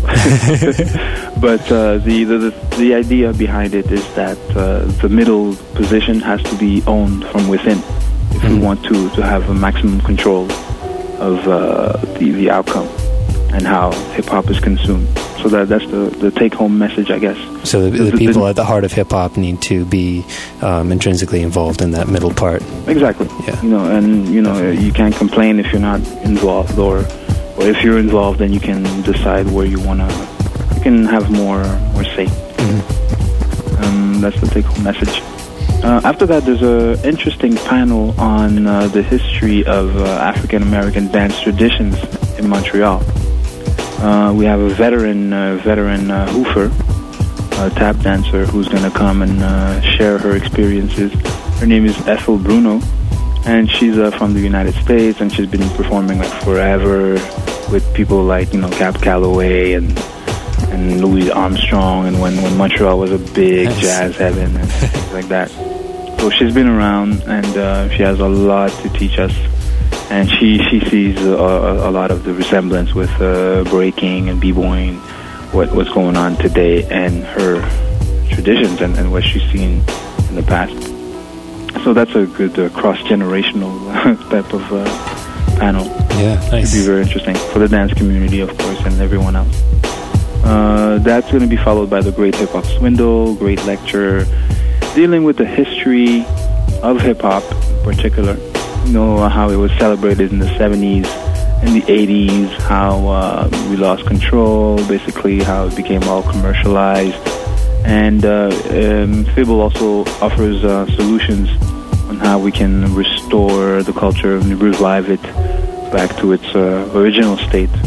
But uh, the, the the idea behind it is that uh, the middle position has to be owned from within if mm-hmm. we want to, to have a maximum control of uh, the, the outcome and how hip-hop is consumed. So that that's the, the take-home message, I guess. So the, the, the people the, at the heart of hip-hop need to be um, intrinsically involved in that middle part. Exactly. Yeah. You know, and you know, you can't complain if you're not involved, or or if you're involved, then you can decide where you wanna. You can have more more say. Mm-hmm. Um, that's the take-home message. Uh, after that, there's an interesting panel on uh, the history of uh, African-American dance traditions in Montreal. Uh, we have a veteran, uh, veteran uh, hoofer, a tap dancer, who's going to come and uh, share her experiences. Her name is Ethel Bruno, and she's uh, from the United States, and she's been performing like forever with people like, you know, Cap Calloway and and Louis Armstrong, and when, when Montreal was a big nice. jazz heaven and things like that. So she's been around, and uh, she has a lot to teach us. And she, she sees a, a lot of the resemblance with uh, breaking and b-boying, what, what's going on today, and her traditions and, and what she's seen in the past. So that's a good uh, cross-generational type of uh, panel. Yeah, nice. It'd be very interesting for the dance community, of course, and everyone else. Uh, that's going to be followed by the Great Hip Hop Swindle, great lecture, dealing with the history of hip-hop in particular. You know, how it was celebrated in the seventies, in the eighties, how uh, we lost control, basically how it became all commercialized. And uh, um, Fable also offers uh, solutions on how we can restore the culture and revive it back to its uh, original state.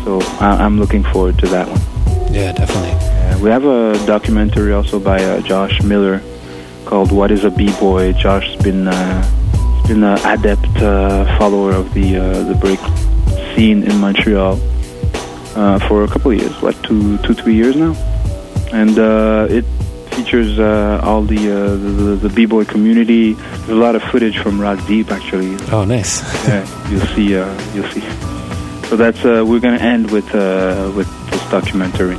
So I- I'm looking forward to that one. Yeah, definitely. Yeah, we have a documentary also by uh, Josh Miller called "What Is a B-Boy." Josh's been uh, been an adept uh, follower of the uh, the break scene in Montreal uh, for a couple of years, what two two three years now, and uh, it features uh, all the, uh, the the B-boy community. There's a lot of footage from Rock Deep actually. Oh, nice. Yeah, you'll see. Uh, you'll see. So that's uh, we're gonna end with uh, with this documentary.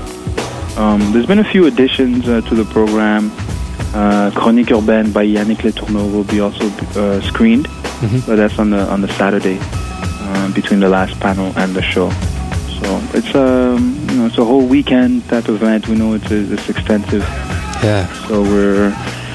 Um, there's been a few additions uh, to the program. Uh, Chronique Urbaine by Yannick Letourneau will be also uh, screened, mm-hmm. but that's on the on the Saturday uh, between the last panel and the show. So it's um you know it's a whole weekend type event. We know it's it's extensive. Yeah. So we're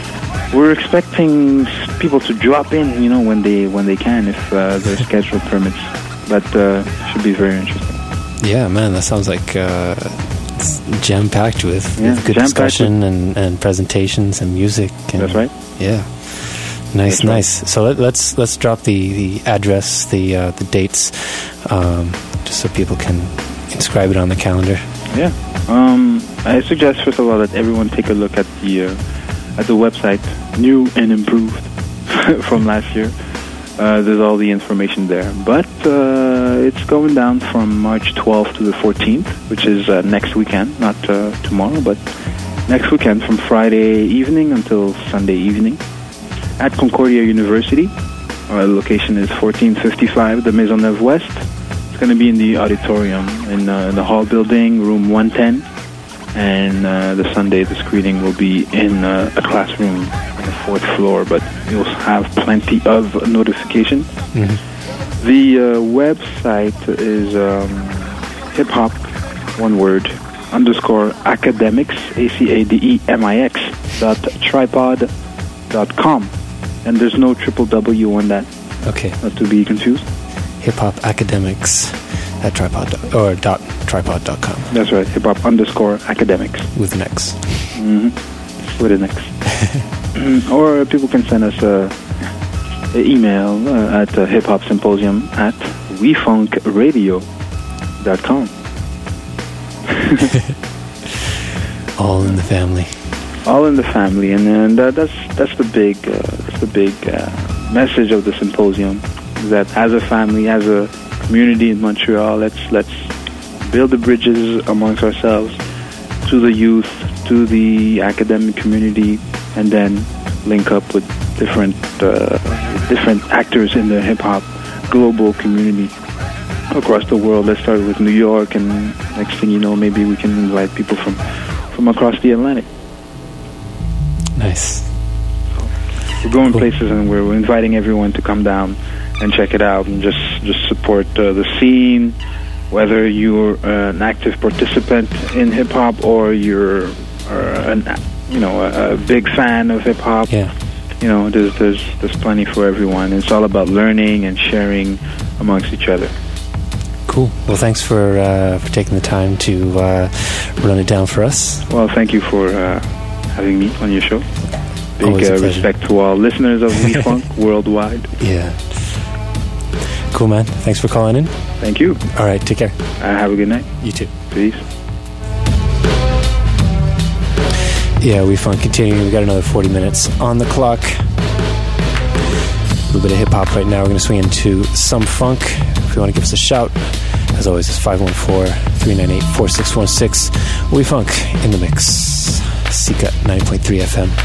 we're expecting people to drop in, you know, when they when they can, if uh, their schedule permits. But uh, should be very interesting. Yeah, man, that sounds like uh, it's jam-packed with, Yeah, with good jam-packed discussion and, and presentations and music. And, That's right. Yeah. Nice, That's nice. So let, let's let's drop the, the address, the uh, the dates, um, just so people can inscribe it on the calendar. Yeah. Um, I suggest first of all that everyone take a look at the uh, at the website, new and improved from last year. Uh, there's all the information there. But uh, it's going down from March twelfth to the fourteenth, which is uh, next weekend, not uh, tomorrow, but next weekend from Friday evening until Sunday evening at Concordia University. Our location is fourteen fifty-five de Maisonneuve West. It's going to be in the auditorium in, uh, in the hall building, room one ten. And uh, the Sunday, the screening will be in uh, a classroom on the fourth floor, but you'll have plenty of notification. Mm-hmm. The uh, website is um, hip-hop, one word, underscore academics, A C A D E M I X, dot tripod dot com. And there's no triple W on that. Okay. Not to be confused. Hip-hop academics at tripod, or dot tripod dot com. That's right, hip-hop underscore academics. With an X. Mm-hmm. With an X. Or people can send us a, a email uh, at uh, hip-hop symposium at we funk radio dot com. All in the family. All in the family, and, and uh, that's that's the big uh, that's the big uh, message of the symposium. Is that as a family, as a community in Montreal, let's let's build the bridges amongst ourselves to the youth, to the academic community, and then link up with different uh, different actors in the hip hop global community across the world. Let's start with New York, and next thing you know, maybe we can invite people from from across the Atlantic. Nice. We're going places, and we're inviting everyone to come down and check it out, and just just support uh, the scene. Whether you're uh, an active participant in hip hop or you're uh, an you know a, a big fan of hip hop, yeah. you know there's there's there's plenty for everyone. It's all about learning and sharing amongst each other. Cool. Well, thanks for uh, for taking the time to uh, run it down for us. Well, thank you for uh, having me on your show. Big Always a uh, pleasure. respect to all listeners of We Funk worldwide. Yeah. Cool, man. Thanks for calling in. Thank you. All right, take care. Uh, have a good night. You too. Peace. Yeah, We Funk continuing. We got another forty minutes on the clock. A little bit of hip hop right now. We're going to swing into some funk. If you want to give us a shout, as always, it's five one four, three nine eight, four six one six. We Funk in the mix. Sika nine point three F M.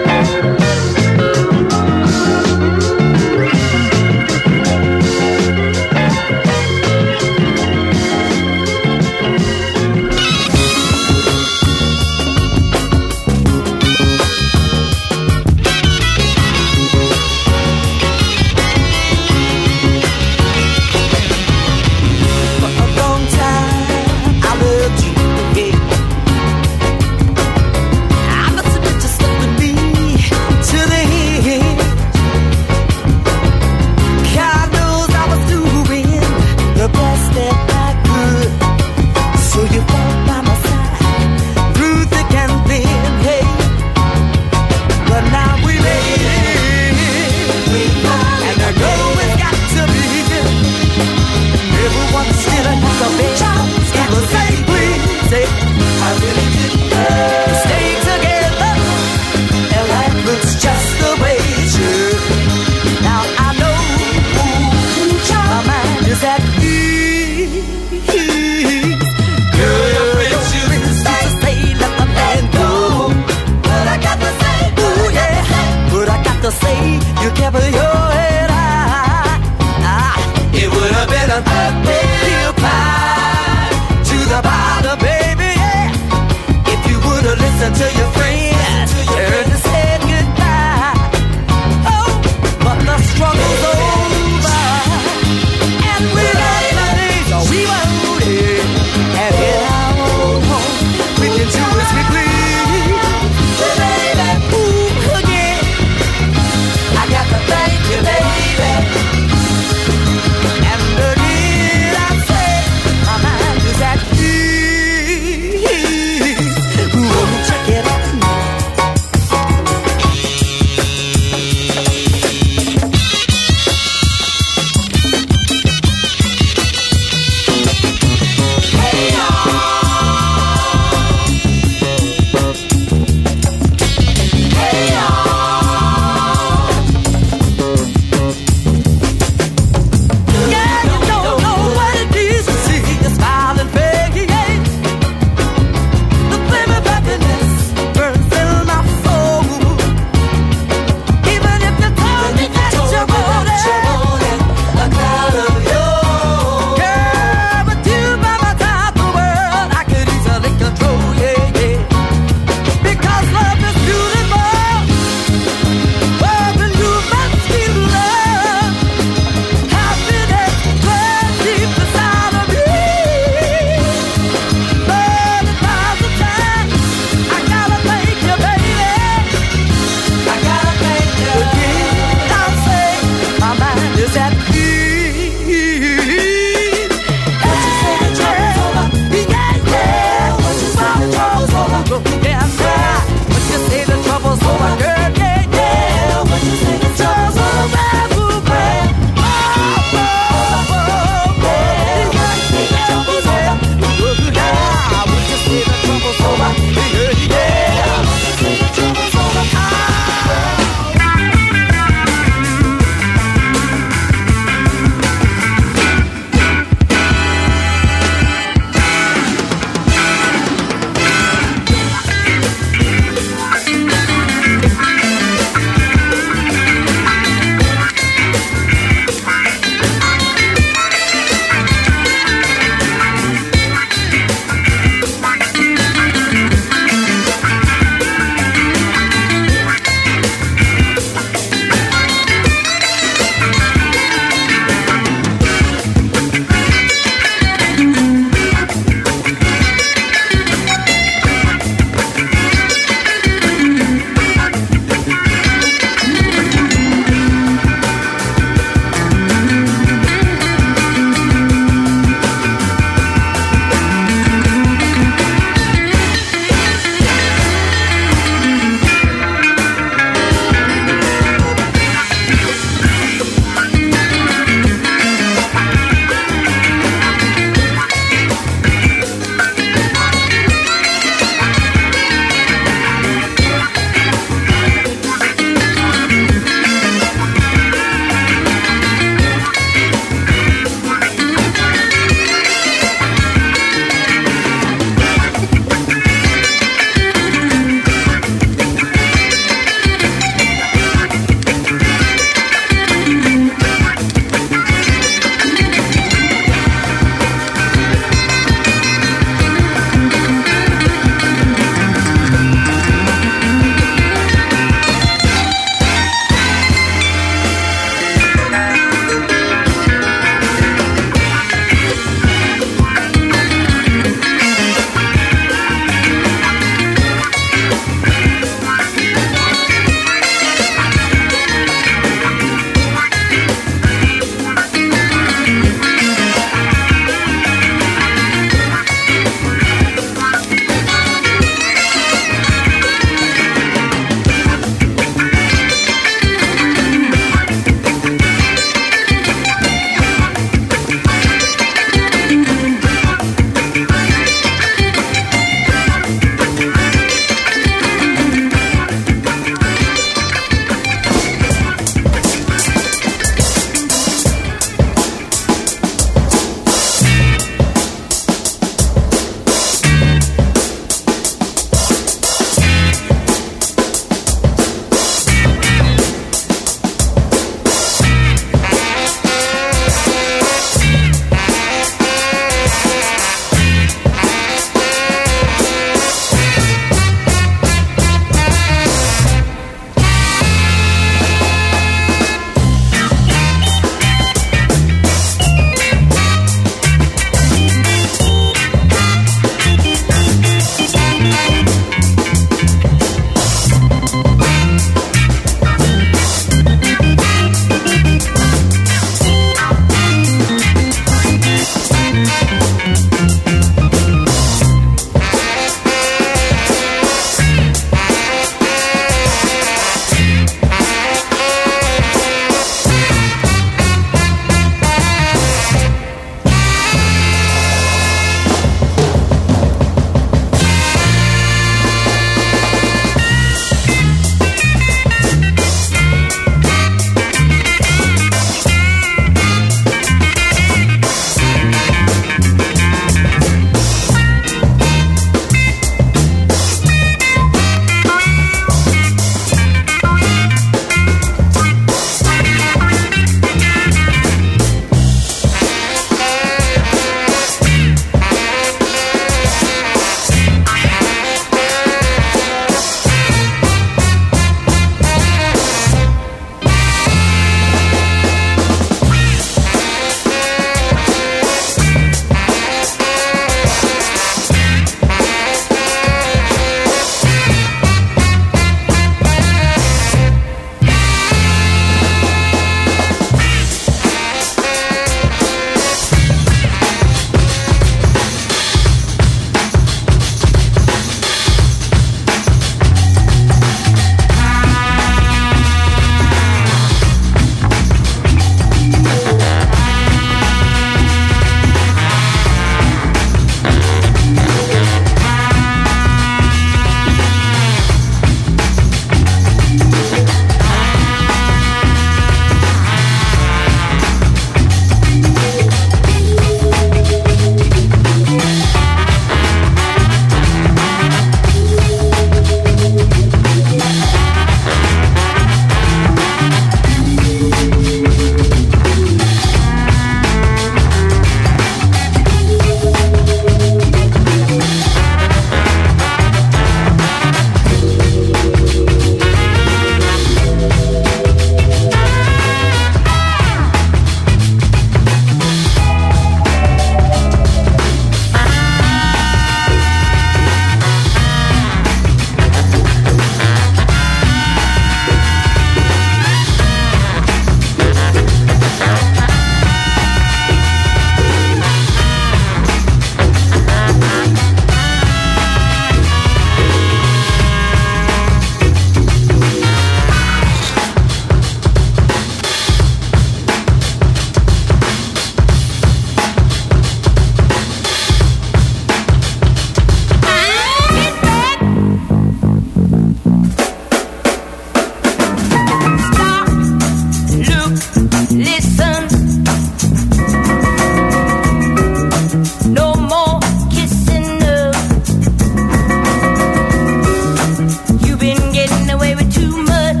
getting away with too much.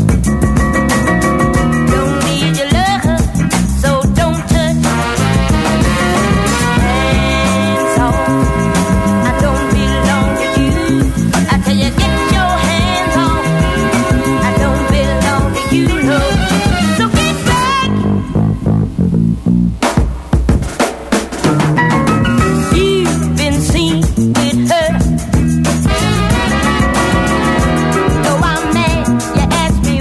Don't need your love, so don't touch. Hands off, I don't belong to you. I tell you, get your hands off. I don't belong to you, no. So get back. You've been seen with her. Though I'm mad, you asked me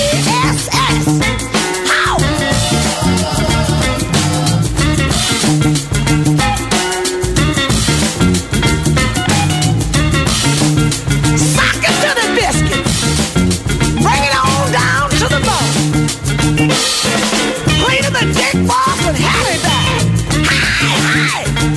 S S. How? Sock it to the biscuit. Bring it on down to the bone. Clean the dick balls and have it back. Hi, hi.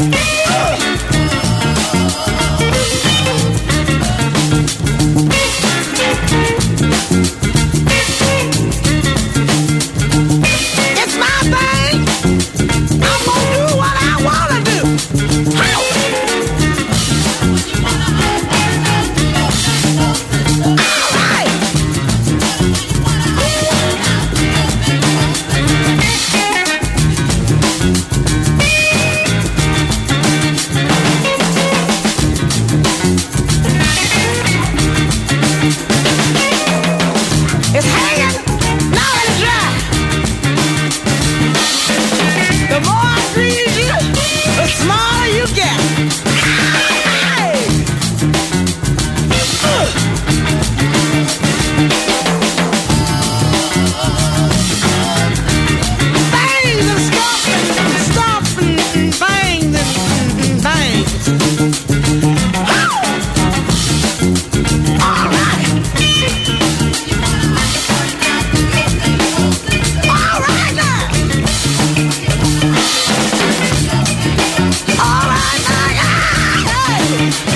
It's my thing. I'm gonna do what I wanna do. How? All right. It's hanging, now it's dry. The more I squeeze you, the smaller you get. Hey! Ugh. Bangs and stomping, stomping, bangs and bangs. How? All right. All right now. All right now. Yeah. Hey.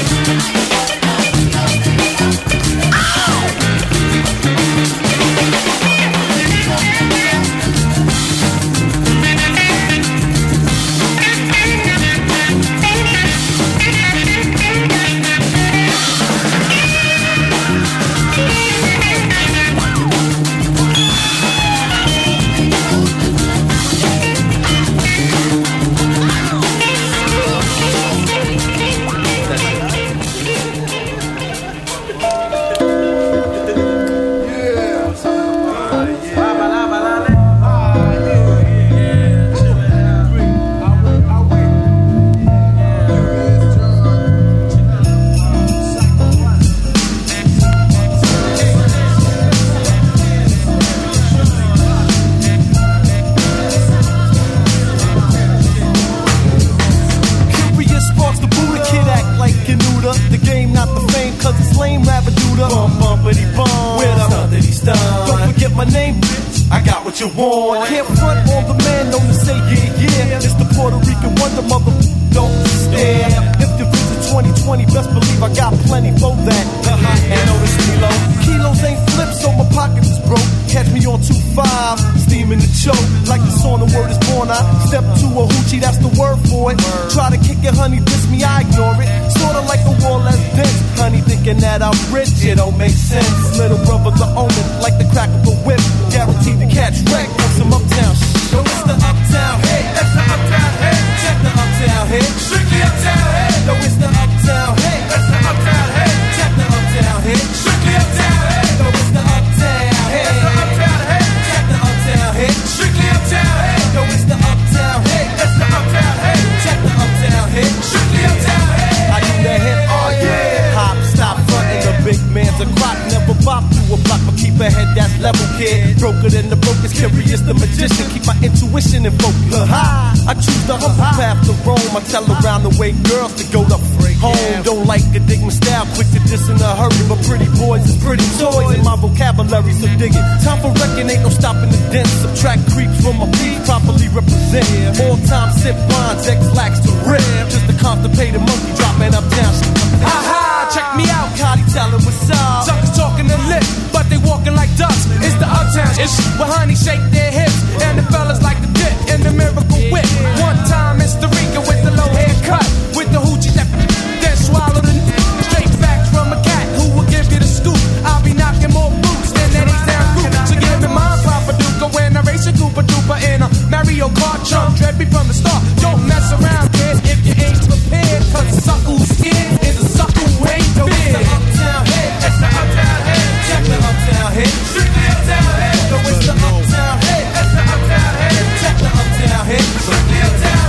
Curious sparks the Buddha kid act like Ganuda. The game, not the fame, cause it's lame Rabaduda. Bum bumpity bum, with a stuntity stunt. Don't forget my name, bitch. I got what you want. Can't front on the man known to say yeah, yeah. It's the Puerto Rican wonder, mother. Don't stare. If the visit twenty twenty, best believe I got plenty for that. And notice kilo. Kilos ain't flipped, so my pockets is broke. Catch me on two five, steaming the choke. Like the song, the word is born. I step to a hoochie, that's the word for it. Try to kick it, honey, diss me, I ignore it. Sorta like a wall that's dense. Honey thinking that I'm rich, it don't make sense. Little brother the owner, like the crack of a whip. Guaranteed to catch wreck on some uptown shit. Yo, it's the uptown hit, that's the uptown hit. Check the uptown hit, strictly uptown hit. Yo, it's the uptown hit, that's the uptown hit. Check the uptown hit, strictly uptown hit. Yo, it's the uptown hit, that's the uptown hit. Check the uptown hit, strictly uptown hit. Yo, it's the uptown hit, that's the uptown hit. Check the uptown hit, strictly uptown hit. I do that hit, oh yeah. Hop, stop frontin', the big man's a crock. Never bop to a block, but keep a head that's level, kid. Broker than the brokers, curious the magician. Keep my intuition in focus. Ha! I choose the humble path to roam. I tell around the way girls to go to home. Don't like a dig my style, quick to diss in a hurry. But pretty boys is pretty toys in my vocabulary, so dig it. Time for wrecking, ain't no stopping the dent. Subtract creeps from my beat, properly represent. All time sip lines, X lax to rip. Just a constipated monkey dropping uptown. Ha ha! Check me out, Cotty, tell him what's up. Suckers talking the lip, but they walking like ducks. It's the uptown ish, where honey shake their hips, and the fellas like the dip in the miracle whip. One time, Mister Rica with the low haircut, with the hoochie that then swallow the straight facts from a cat who will give you the scoop. I'll be knocking more boots than that A-Town group. So give me my Papa Duca when I race a Koopa Doopa in a Mario Kart chump. Dread me from the start. Don't mess around, kid, if you ain't prepared. Cause the sucker who's scared is a sucker who ain't no It's the uptown hit, it's the uptown hit. Check the uptown hit, strictly uptown hit. So it's the uptown hit, it's the uptown hit. Check the uptown hit, strictly uptown hit.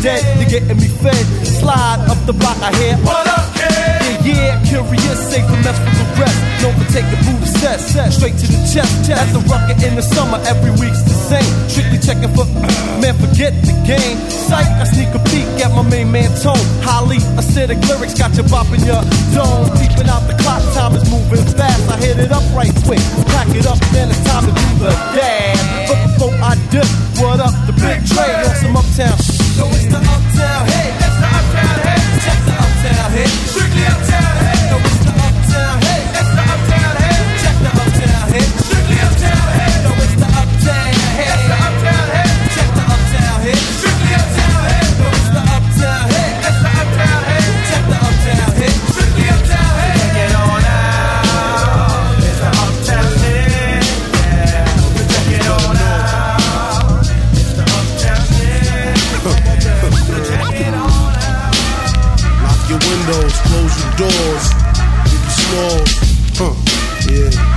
dead, you're getting me fed. Slide up the block, I hear. What up, kid? Yeah, yeah, curious, safe to mess with the rest. Known for taking Buddha sets, straight to the chest. At the rucker in the summer, every week's the same. Strictly checking for, man, forget the game. Psych, I sneak a peek at my main man tone. Highly acidic lyrics got you bopping your dome. Peeping out the clock, time is moving fast. I hit it up right quick, pack it up, then it's time to do the dash. But before I dip, what up, the big tray on some uptown. So it's the uptown, hey, that's the uptown, hey. Check the uptown, hey, strictly uptown, hey. So it's the uptown, hey, that's the uptown, hey. Check the uptown, hey, strictly uptown, hey. So it's the uptown, hey, that's the uptown, hey. Check the uptown, hey, strictly uptown, hey. So it's the uptown, hey, that's the uptown, hey. Check the uptown, hey, strictly uptown, hey. Check it on out, it's the uptown, hey. Yeah, check it on out, it's the uptown, hey. Check it on out. Lock your windows, close your doors, get your smalls, huh, yeah.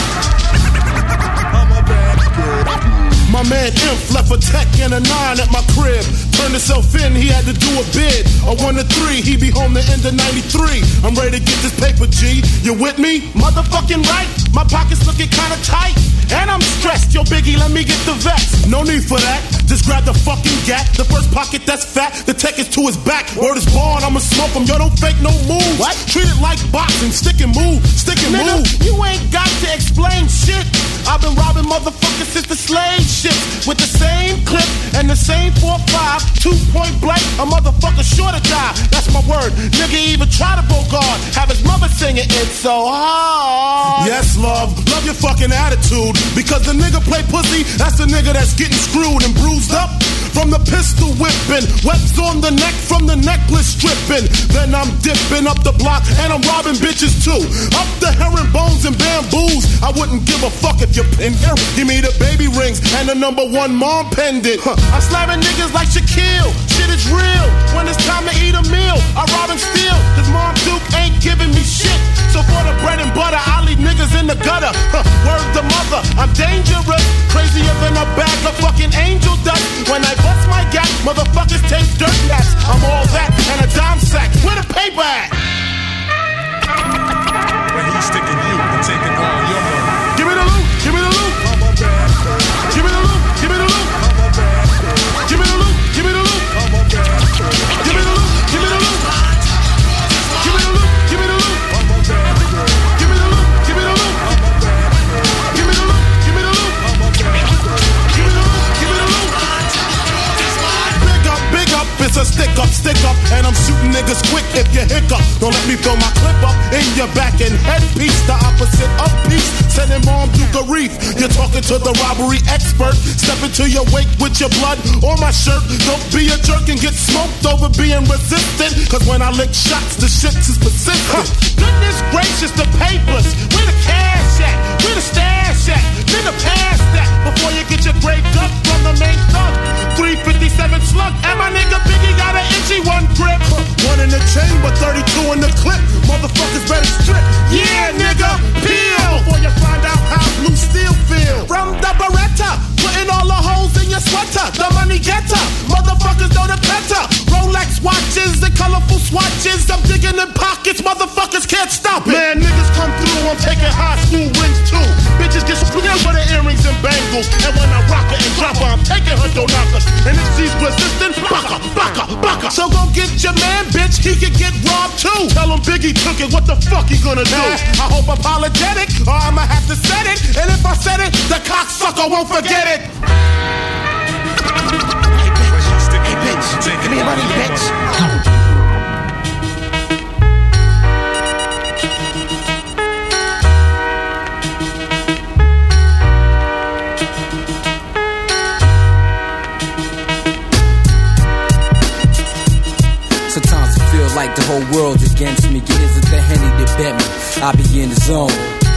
My man Imp left a tech and a nine at my crib. Turned himself in, he had to do a bid. A one to three, he be home the end of ninety-three. I'm ready to get this paper, G. You with me? Motherfucking right. My pockets looking kinda tight. And I'm stressed. Yo, Biggie, let me get the vest. No need for that. Just grab the fucking gat. The first pocket that's fat. The tech is to his back. Word is born, I'ma smoke him. Yo, don't fake no moves. What? Treat it like boxing. Stick and move. Stick and Nigga, move. you ain't got to explain shit. I've been robbing motherfuckers since the slave ships. With the same clip and the same four five. Two point blank, a motherfucker sure to die. That's my word. Nigga even try to bogart. Have his mother singing It's So Hard. Yes, love. Love your fucking attitude. Because the nigga play pussy, that's the nigga that's getting screwed and bruised up. From the pistol whipping, webs on the neck from the necklace stripping. Then I'm dipping up the block and I'm robbing bitches too. Up the herringbones and bamboos. I wouldn't give a fuck if you're in here. Give me the baby rings and the number one mom pendant. Huh. I'm slamming niggas like Shaquille. Shit is real. When it's time to eat a meal, I rob and steal. Cause Mom Duke ain't giving me shit. So for the bread and butter, I leave niggas in the gutter. Huh. Word to mother, I'm dangerous. Crazier than a bag of fucking angel dust. When I bust my gap, motherfuckers take dirt naps. I'm all that and a dime sack. Where the paper at? When he's sticking you and taking all your money. Give me the loot, give me the loot. Give me the loot, give me the loot. Give me the loot, give me the loot. Give me the loot, give me the loot. Give me the loot, give me the loot. Give me the loot, give me the loot. Give me the loot, give me the loot. Give me the loot, give me the loot. Big up, big up, it's a stick up, stick up. And I'm shooting niggas quick if you hiccup. Don't let me throw my clip up in your back and headpiece. The opposite of peace. Sending Mom Duke a reef. You're talking to the robbery expert. Step into your wake with your blood on my shirt. Don't be a jerk and get smoked over being resistant. Cause when I lick shots, the shit is persistent. Huh. Goodness gracious, the papers. Where the cash at? Where the stash at? Nigga, pass that before you get your grave dug from the main thug. three fifty-seven slug. And my nigga Biggie got an itchy one grip. Huh. One in the chamber, thirty-two in the clip. Motherfuckers better strip. Yeah, nigga, peel. Before you find out how blue steel feel. From the Beretta, putting all the holes in your sweater. The money getter, motherfuckers know the better. Rolex watches and colorful swatches. I'm digging in pockets, motherfuckers can't stop it. Man, niggas come through, I'm taking high school rings too. Bitches get screwed for the earrings and bangles. And when I rock her and drop her, I'm taking her donuts. And if she's persistent, baka, baka, baka. So go get your man, bitch, he can get robbed too. Tell him Biggie took it, what the fuck he gonna do? I hope apologetic, or I'ma have to set it. And if I said it, the cocksucker won't forget it. Hey bitch, give me your money, bitch. Sometimes it feels like the whole world's against me. Is it the Henny that bet me? I be in the zone. Gaze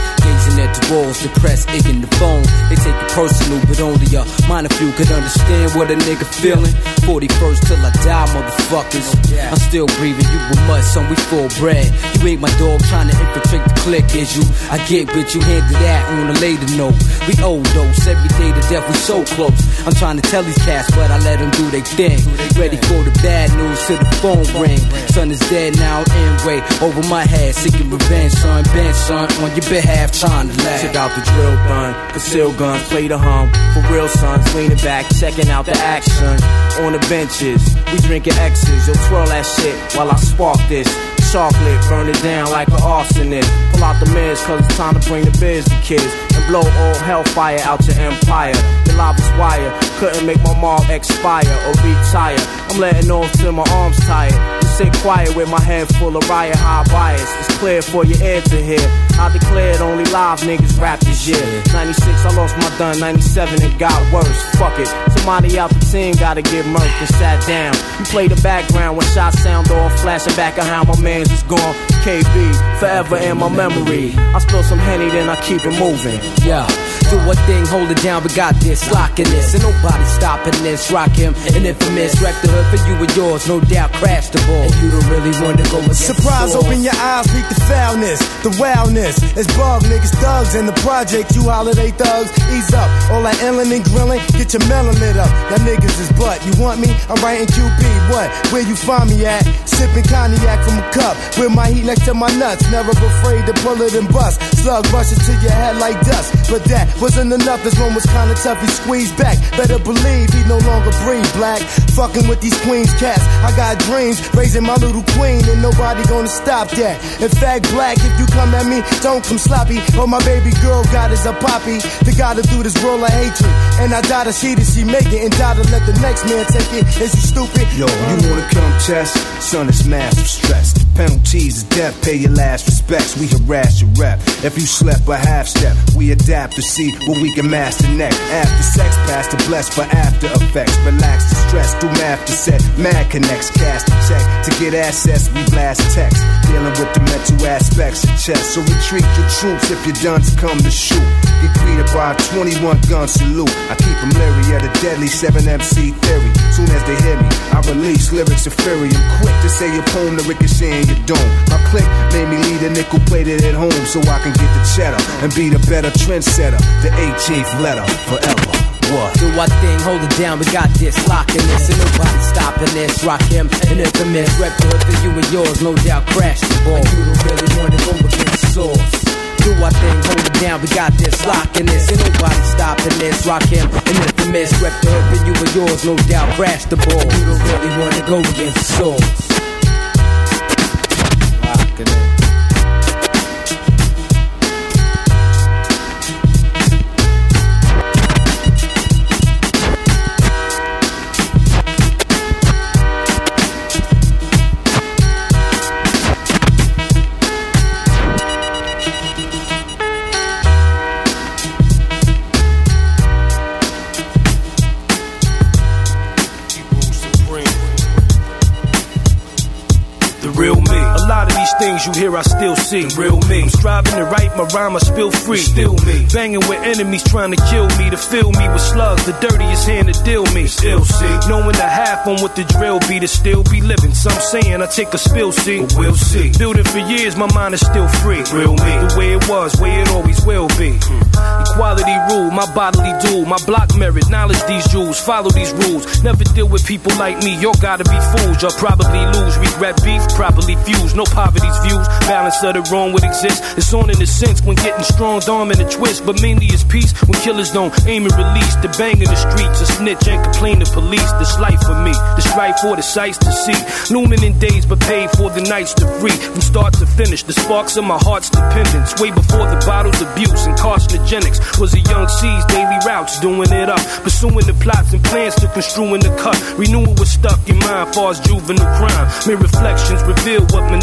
gazing at the walls, depressed, aching the phone. They take it personal, but only a minor few could understand what a nigga feeling. forty-first till I die, motherfuckers. I'm still breathing, you were mud, son, we full bread. You ain't my dog trying to infiltrate the clique, is you? I get with you, handle that on a later note. We overdose, every day to death, we so close. I'm trying to tell these cats, but I let them do their thing. Ready for the bad news till the phone ring. Son is dead now, anyway, over my head, seeking revenge, son. Ben, son, on your behalf, trying to laugh. Check out the drill gun, conceal guns, play the hum. For real sons, leaning back, checking out the action. On the benches, we drinking X's. Yo, twirl that shit while I spark this. Chocolate, burn it down like an arsonist. Pull out the meds, cause it's time to bring the biz to kids. And blow all hellfire out your empire. Your lava's wire, couldn't make my mom expire or retire. I'm letting off till my arms tired. You sit quiet with my head full of riot high bias. It's clear for your ear to hear. I declared only live niggas rap this year. ninety-six, I lost my dun. ninety-seven, it got worse. Fuck it. Somebody out the team gotta get murked and sat down. You play the background when shots sound off, flashing back at how my mans is gone. K B, forever in my memory. I spill some Henny, then I keep it moving. Yeah. Do a thing, hold it down, we got this, locking this. And nobody stopping this, rock him, an infamous. Wreck the hood for you and yours, no doubt, crash the ball. And you don't really want to go against Surprise, the open your eyes, peek the foulness, the wildness. It's bug niggas, thugs in the project, you holiday thugs. Ease up, all that illin' and grillin', get your melon lit up. Y'all niggas is butt, you want me? I'm writing Q B, what? Where you find me at? Sipping cognac from a cup, with my heat next to my nuts. Never afraid to pull it and bust. Slug rushes to your head like dust, but that wasn't enough, this one was kinda tough, he squeezed back. Better believe he no longer breathe black. Fucking with these queens cats, I got dreams, raising my little queen, and nobody gonna stop that. In fact, black, if you come at me, don't come sloppy. All my baby girl got is a poppy. The gotta do this roll of hatred, and I die to see that she make it, and die to let the next man take it. Is you stupid? Yo, you wanna come test? Son, it's massive stress. The penalties is death, pay your last respects. We harass your rep. If you slept a half step, we adapt to see what we can master next. After sex, past the blessed for after effects. Relax the stress, do math to set. Mad connects, cast a check. To get access, we blast text. Dealing with the mental aspects of chess. So retreat your troops if you're done to come to shoot. Get greeted by a twenty-one gun salute. I keep them leery of the deadly seven M C theory. Soon as they hear me, I release lyrics of fury. I'm quick to say your poem to ricochet in your dome. My click made me lead a nickel plated at home so I can get the cheddar and be the better trendsetter. The eighteenth letter forever. What? Do our thing, hold it down, we got this, locking this, and nobody stopping this. Rock him, an infamous, rep the hood for you and yours, no doubt crash the ball. And you don't really want to go against the source. Do our thing, hold it down, we got this, locking this, and nobody stopping this. Rock him, an infamous, rep the hood for you and yours, no doubt crash the ball. You don't really want to go against the source. Rocking it. Real me. A lot of these things you hear I still see. Real me. I'm striving to write my rhyme, I spill free. Still me. Banging with enemies trying to kill me. To fill me with slugs, the dirtiest hand to deal me. Still see. Knowing the half on what the drill be to still be living. Some saying I take a spill, see. But we'll see. Building for years, my mind is still free. Real me. The way it was, way it always will be. Equality rule, my bodily duel. My block merit, knowledge these jewels. Follow these rules. Never deal with people like me. Y'all gotta be fools. Y'all probably lose. Regret beef, properly fused. No poverty's views. Balance of the wrong would exist. It's on in a sense when getting strong, arm in a twist. But mainly it's peace when killers don't aim and release. The bang in the streets, a snitch and complain to police. This life for me, the strife for the sights to see. Looming in days but paid for the nights to free. From start to finish, the sparks of my heart's dependence. Way before the bottles, abuse and carcinogenics. Was a young C's daily routes, doing it up. Pursuing the plots and plans to construing the cut. Renewal was stuck in mind far as juvenile crime. Mere reflections reveal what maneuvers will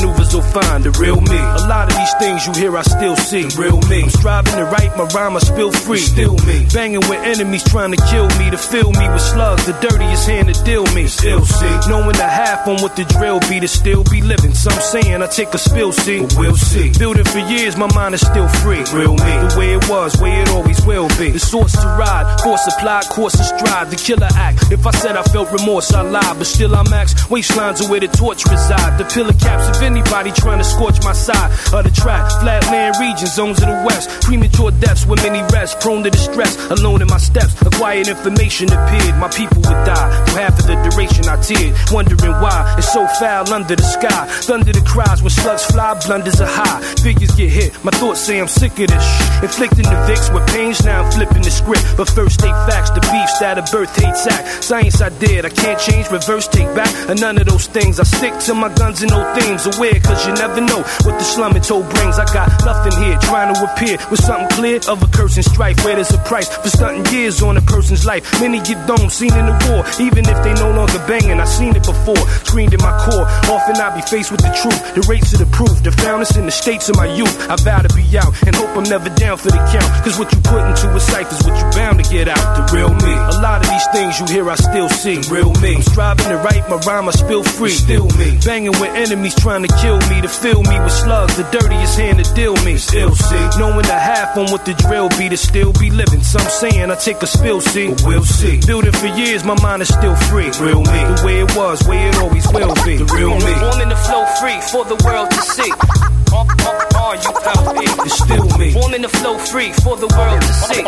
find the real me. A lot of these things you hear I still see. The real me. I'm striving to write my rhyme, I spill free. Still me. Banging with enemies trying to kill me. To fill me with slugs, the dirtiest hand to deal me. Still see. Knowing the half on what the drill be to still be living. Some saying I take a spill, see. But we'll see. Building for years, my mind is still free. Real me. The way it was, way it always will be. The source to ride, force applied, course to strive. The killer act. If I said I felt remorse, I lied. But still I'm ax. Waistlines are where the torch reside. The pillar caps of anybody trying to scorch my side of the track. Flatland region, zones of the west. Premature deaths with many rest. Prone to distress, alone in my steps. Acquired information appeared. My people would die. For half of the duration I teared. Wondering why it's so foul under the sky. Thunder the cries when slugs fly, blunders are high. Figures get hit. My thoughts say I'm sick of this shit. Inflicting the vicks with pains, now I'm flipping the script. But first state facts, the beefs that a birth hates act. Science I did, I can't change, reverse, take back. And none of those things. I stick to my guns and no themes. Aware, cause you never know what the slum and toe brings. I got nothing here, trying to appear with something clear of a curse and strife. Where there's a price for stunting years on a person's life. Many get domed, seen in the war. Even if they no longer banging, I seen it before. Screamed in my core, often I be faced with the truth. The rates of the proof, the foundness in the states of my youth. I vow to be out and hope I'm never down for the count. Cause what you put into a cipher's what you bound to get out. The real me. A lot of these things you hear I still see. The real me. I'm striving to write my rhyme, I spill free. Still me. Banging with enemies trying to kill me. To fill me with slugs, the dirtiest hand to deal me. Still see. Knowing the half on what the drill be to still be living. Some saying I take a spill, see. But we'll see. Building for years, my mind is still free. Real me. The way it was, way it always will be. The real me. Born in the flow free for the world to see. R U L E. It's still me. Born in the flow free for the world to see.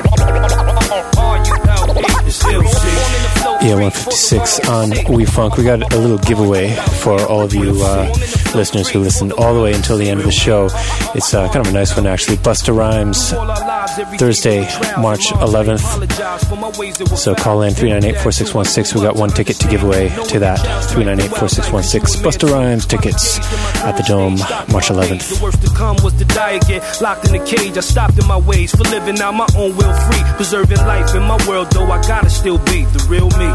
R U L E. It's still me. Yeah, one fifty-six on We Funk. We got a little giveaway for all of you uh, listeners who listened all the way until the end of the show. It's uh, kind of a nice one, actually. Busta Rhymes, Thursday, March eleventh. So call in three nine eight, four six one six. We got one ticket to give away to that. three nine eight, four six one six. Busta Rhymes tickets at the Dome, March eleventh. The worst to come was to die again. Locked in a cage, I stopped in my ways for living out my own will free. Preserving life in my world, though I gotta still be the real me.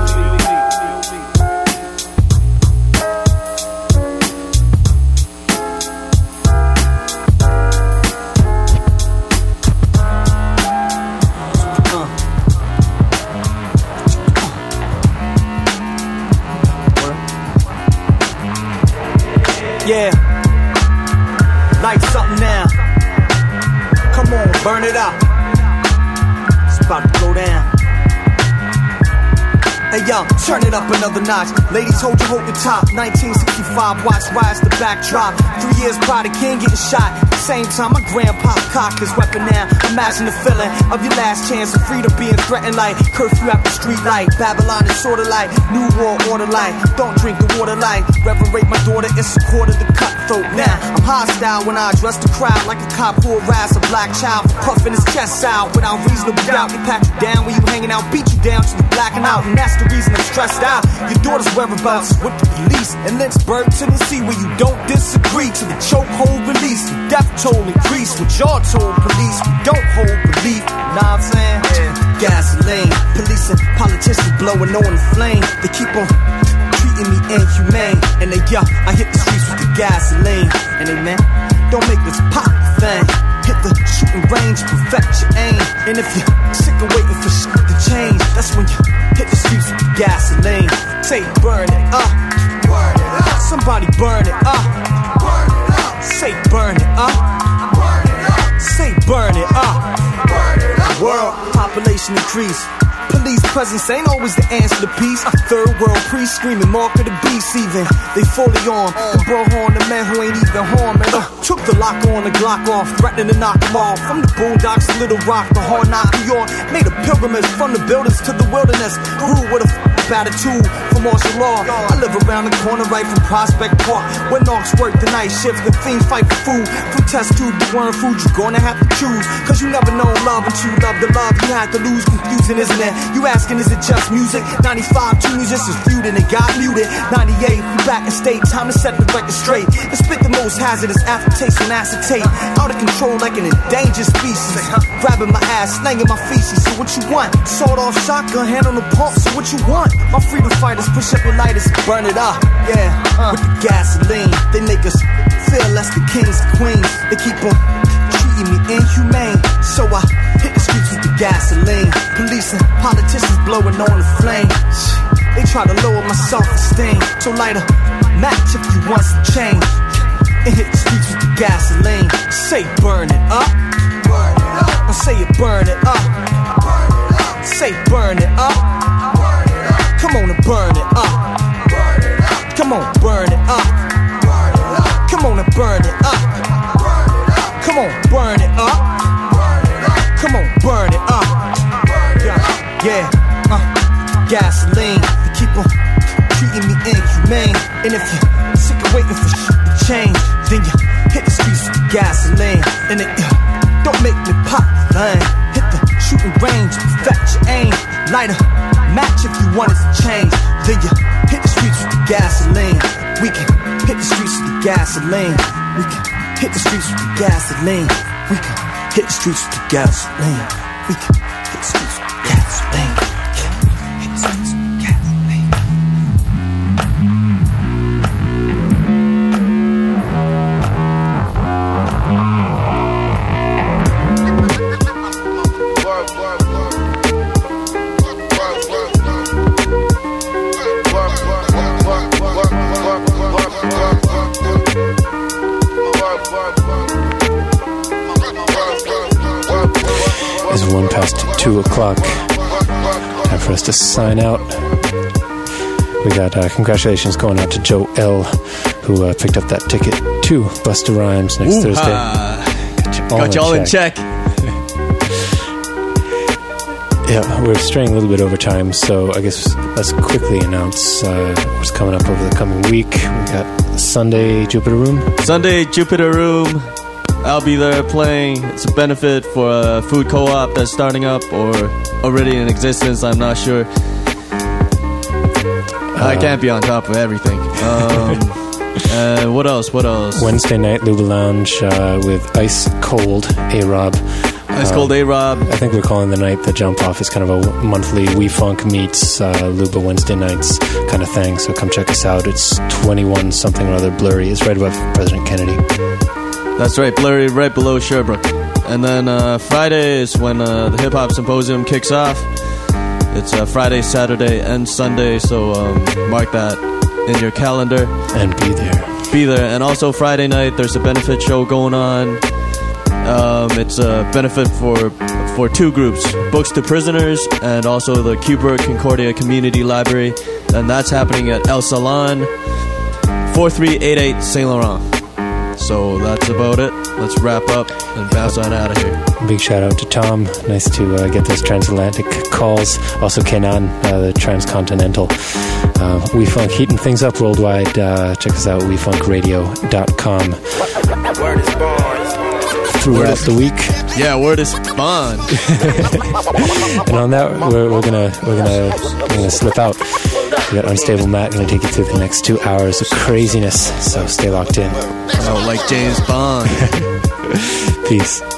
Yeah, light something now. Come on, burn it up. It's about to go down. Hey yo, turn it up another notch. Ladies, hold your hope the top. nineteen sixty-five, watch rise the backdrop. Three years prior to King getting shot. Same time, my grandpa cocked his weapon now. Imagine the feeling of your last chance of freedom being threatened like curfew at the street light. Babylon is sorta like New World Order like. Don't drink the water like Reverend rape my daughter, it's a quarter the cutthroat. Now, I'm hostile when I address the crowd like a cop who harass a black child. Puffing his chest out without reasonable doubt. They pat you down when you hanging out, beat you down till you blacking out. And that's the reason I'm stressed out. Your daughter's whereabouts is with the police in Lynchburg, Tennessee, where you don't disagree to the chokehold release. The death toll increase. What y'all told police, we don't hold belief. Know what I'm saying? Yeah. Gasoline, police and politicians blowing on the flame. They keep on treating me inhumane. And they yo, I hit the streets with the gasoline. And they man, don't make this pop thing. Hit the shooting range, perfect your aim. And if you're sick of waiting for shit to change, that's when you hit the streets with the gasoline. Say burn it up, burn it up. Somebody burn it up, burn it up. Say burn it up, burn it up. Say burn it up, burn it up. World population increase. Police presence ain't always the answer to peace. Third world priests screaming mark of the beast even. They fully armed and brought on the men who ain't even harmed. And uh, took the lock on the Glock off, threatening to knock them off. From the boondocks to Little Rock, the hard knock New York. Made a pilgrimage from the buildings to the wilderness. Grew with a f- attitude for martial law. I live around the corner right from Prospect Park, where knocks work the night shift and fiends fight for food. From test tube to worm food, you're gonna have to choose. Cause you never know love until you love the love. You had to lose, confusing, isn't it? You asking, is it just music? ninety-five, two musicians feuding and got muted. ninety-eight, we back in state, time to set the record straight. And spit the most hazardous aftertaste on acetate. Out of control like an endangered species. Grabbing my ass, slanging my feces. So what you want? Sawed off shotgun, hand on the pump. So what you want? My freedom fighters push up your lighters, burn it up. Yeah, uh, with the gasoline, they make us feel less the kings and queens. They keep on treating me inhumane. So I hit the streets with the gasoline. Police and politicians blowing on the flame. They try to lower my self-esteem. So light a match if you want some change. And hit the streets with the gasoline. Say burn it up. Burn it up. I say it burn it up. Burn it up. Say burn it up. Burn it up. Come on and burn it up. Burn it up. Come on, burn it up. Burn it up. Come on and burn it up. Burn it up. Come on, burn it up. Burn it up. Come on, burn it up. Burn it up. Yeah, uh, gasoline. You keep on treating me inhumane. And if you're sick of waiting for shit to change, then you hit the streets with the gasoline. And it uh, don't make me pop, man. Hit the shooting range, perfect your aim. Light a match if you want it to change. Then you hit the streets with the gasoline. We can hit the streets with the gasoline. We can hit the streets with the gasoline. We can hit the streets with the gasoline. We can hit the streets with the gasoline. Yeah, hit the streets with the gasoline. It's one past two o'clock. Time for us to sign out. We got uh, congratulations going out to Joe L, who uh, picked up that ticket to Busta Rhymes next Ooh, Thursday. Uh, got you all, got you all in check. Yeah, we're straying a little bit over time, so I guess let's quickly announce uh, what's coming up over the coming week. We got Sunday Jupiter Room. Sunday Jupiter Room. I'll be there playing. It's a benefit for a food co-op that's starting up or already in existence. I'm not sure. Uh, I can't be on top of everything. Um, uh, what else? What else? Wednesday night, Luba Lounge uh, with Ice Cold A-Rob. Ice Cold A-Rob. I think we're calling the night the Jump Off. It's kind of a monthly We Funk meets uh, Luba Wednesday nights kind of thing. So come check us out. It's twenty-one something or other Blurry. It's right above President Kennedy. That's right, Blurry, right below Sherbrooke. And then uh, Friday is when uh, the Hip Hop Symposium kicks off. It's uh, Friday, Saturday, and Sunday, so um, mark that in your calendar. And be there. Be there. And also Friday night, there's a benefit show going on. Um, it's a benefit for for two groups, Books to Prisoners and also the Cuba Concordia Community Library. And that's happening at El Salon, forty-three eighty-eight Saint Laurent. So that's about it. Let's wrap up and bounce on out of here. Big shout out to Tom. Nice to uh, get those transatlantic calls. Also Kenan, uh, the transcontinental. Uh, We Funk heating things up worldwide. Uh, check us out, we funk radio dot com. Throughout the week. Yeah, word is bond. And on that, we're, we're gonna we're gonna we're gonna slip out. We got Unstable Matt going to take you through the next two hours of craziness. So stay locked in. Oh, like James Bond. Peace.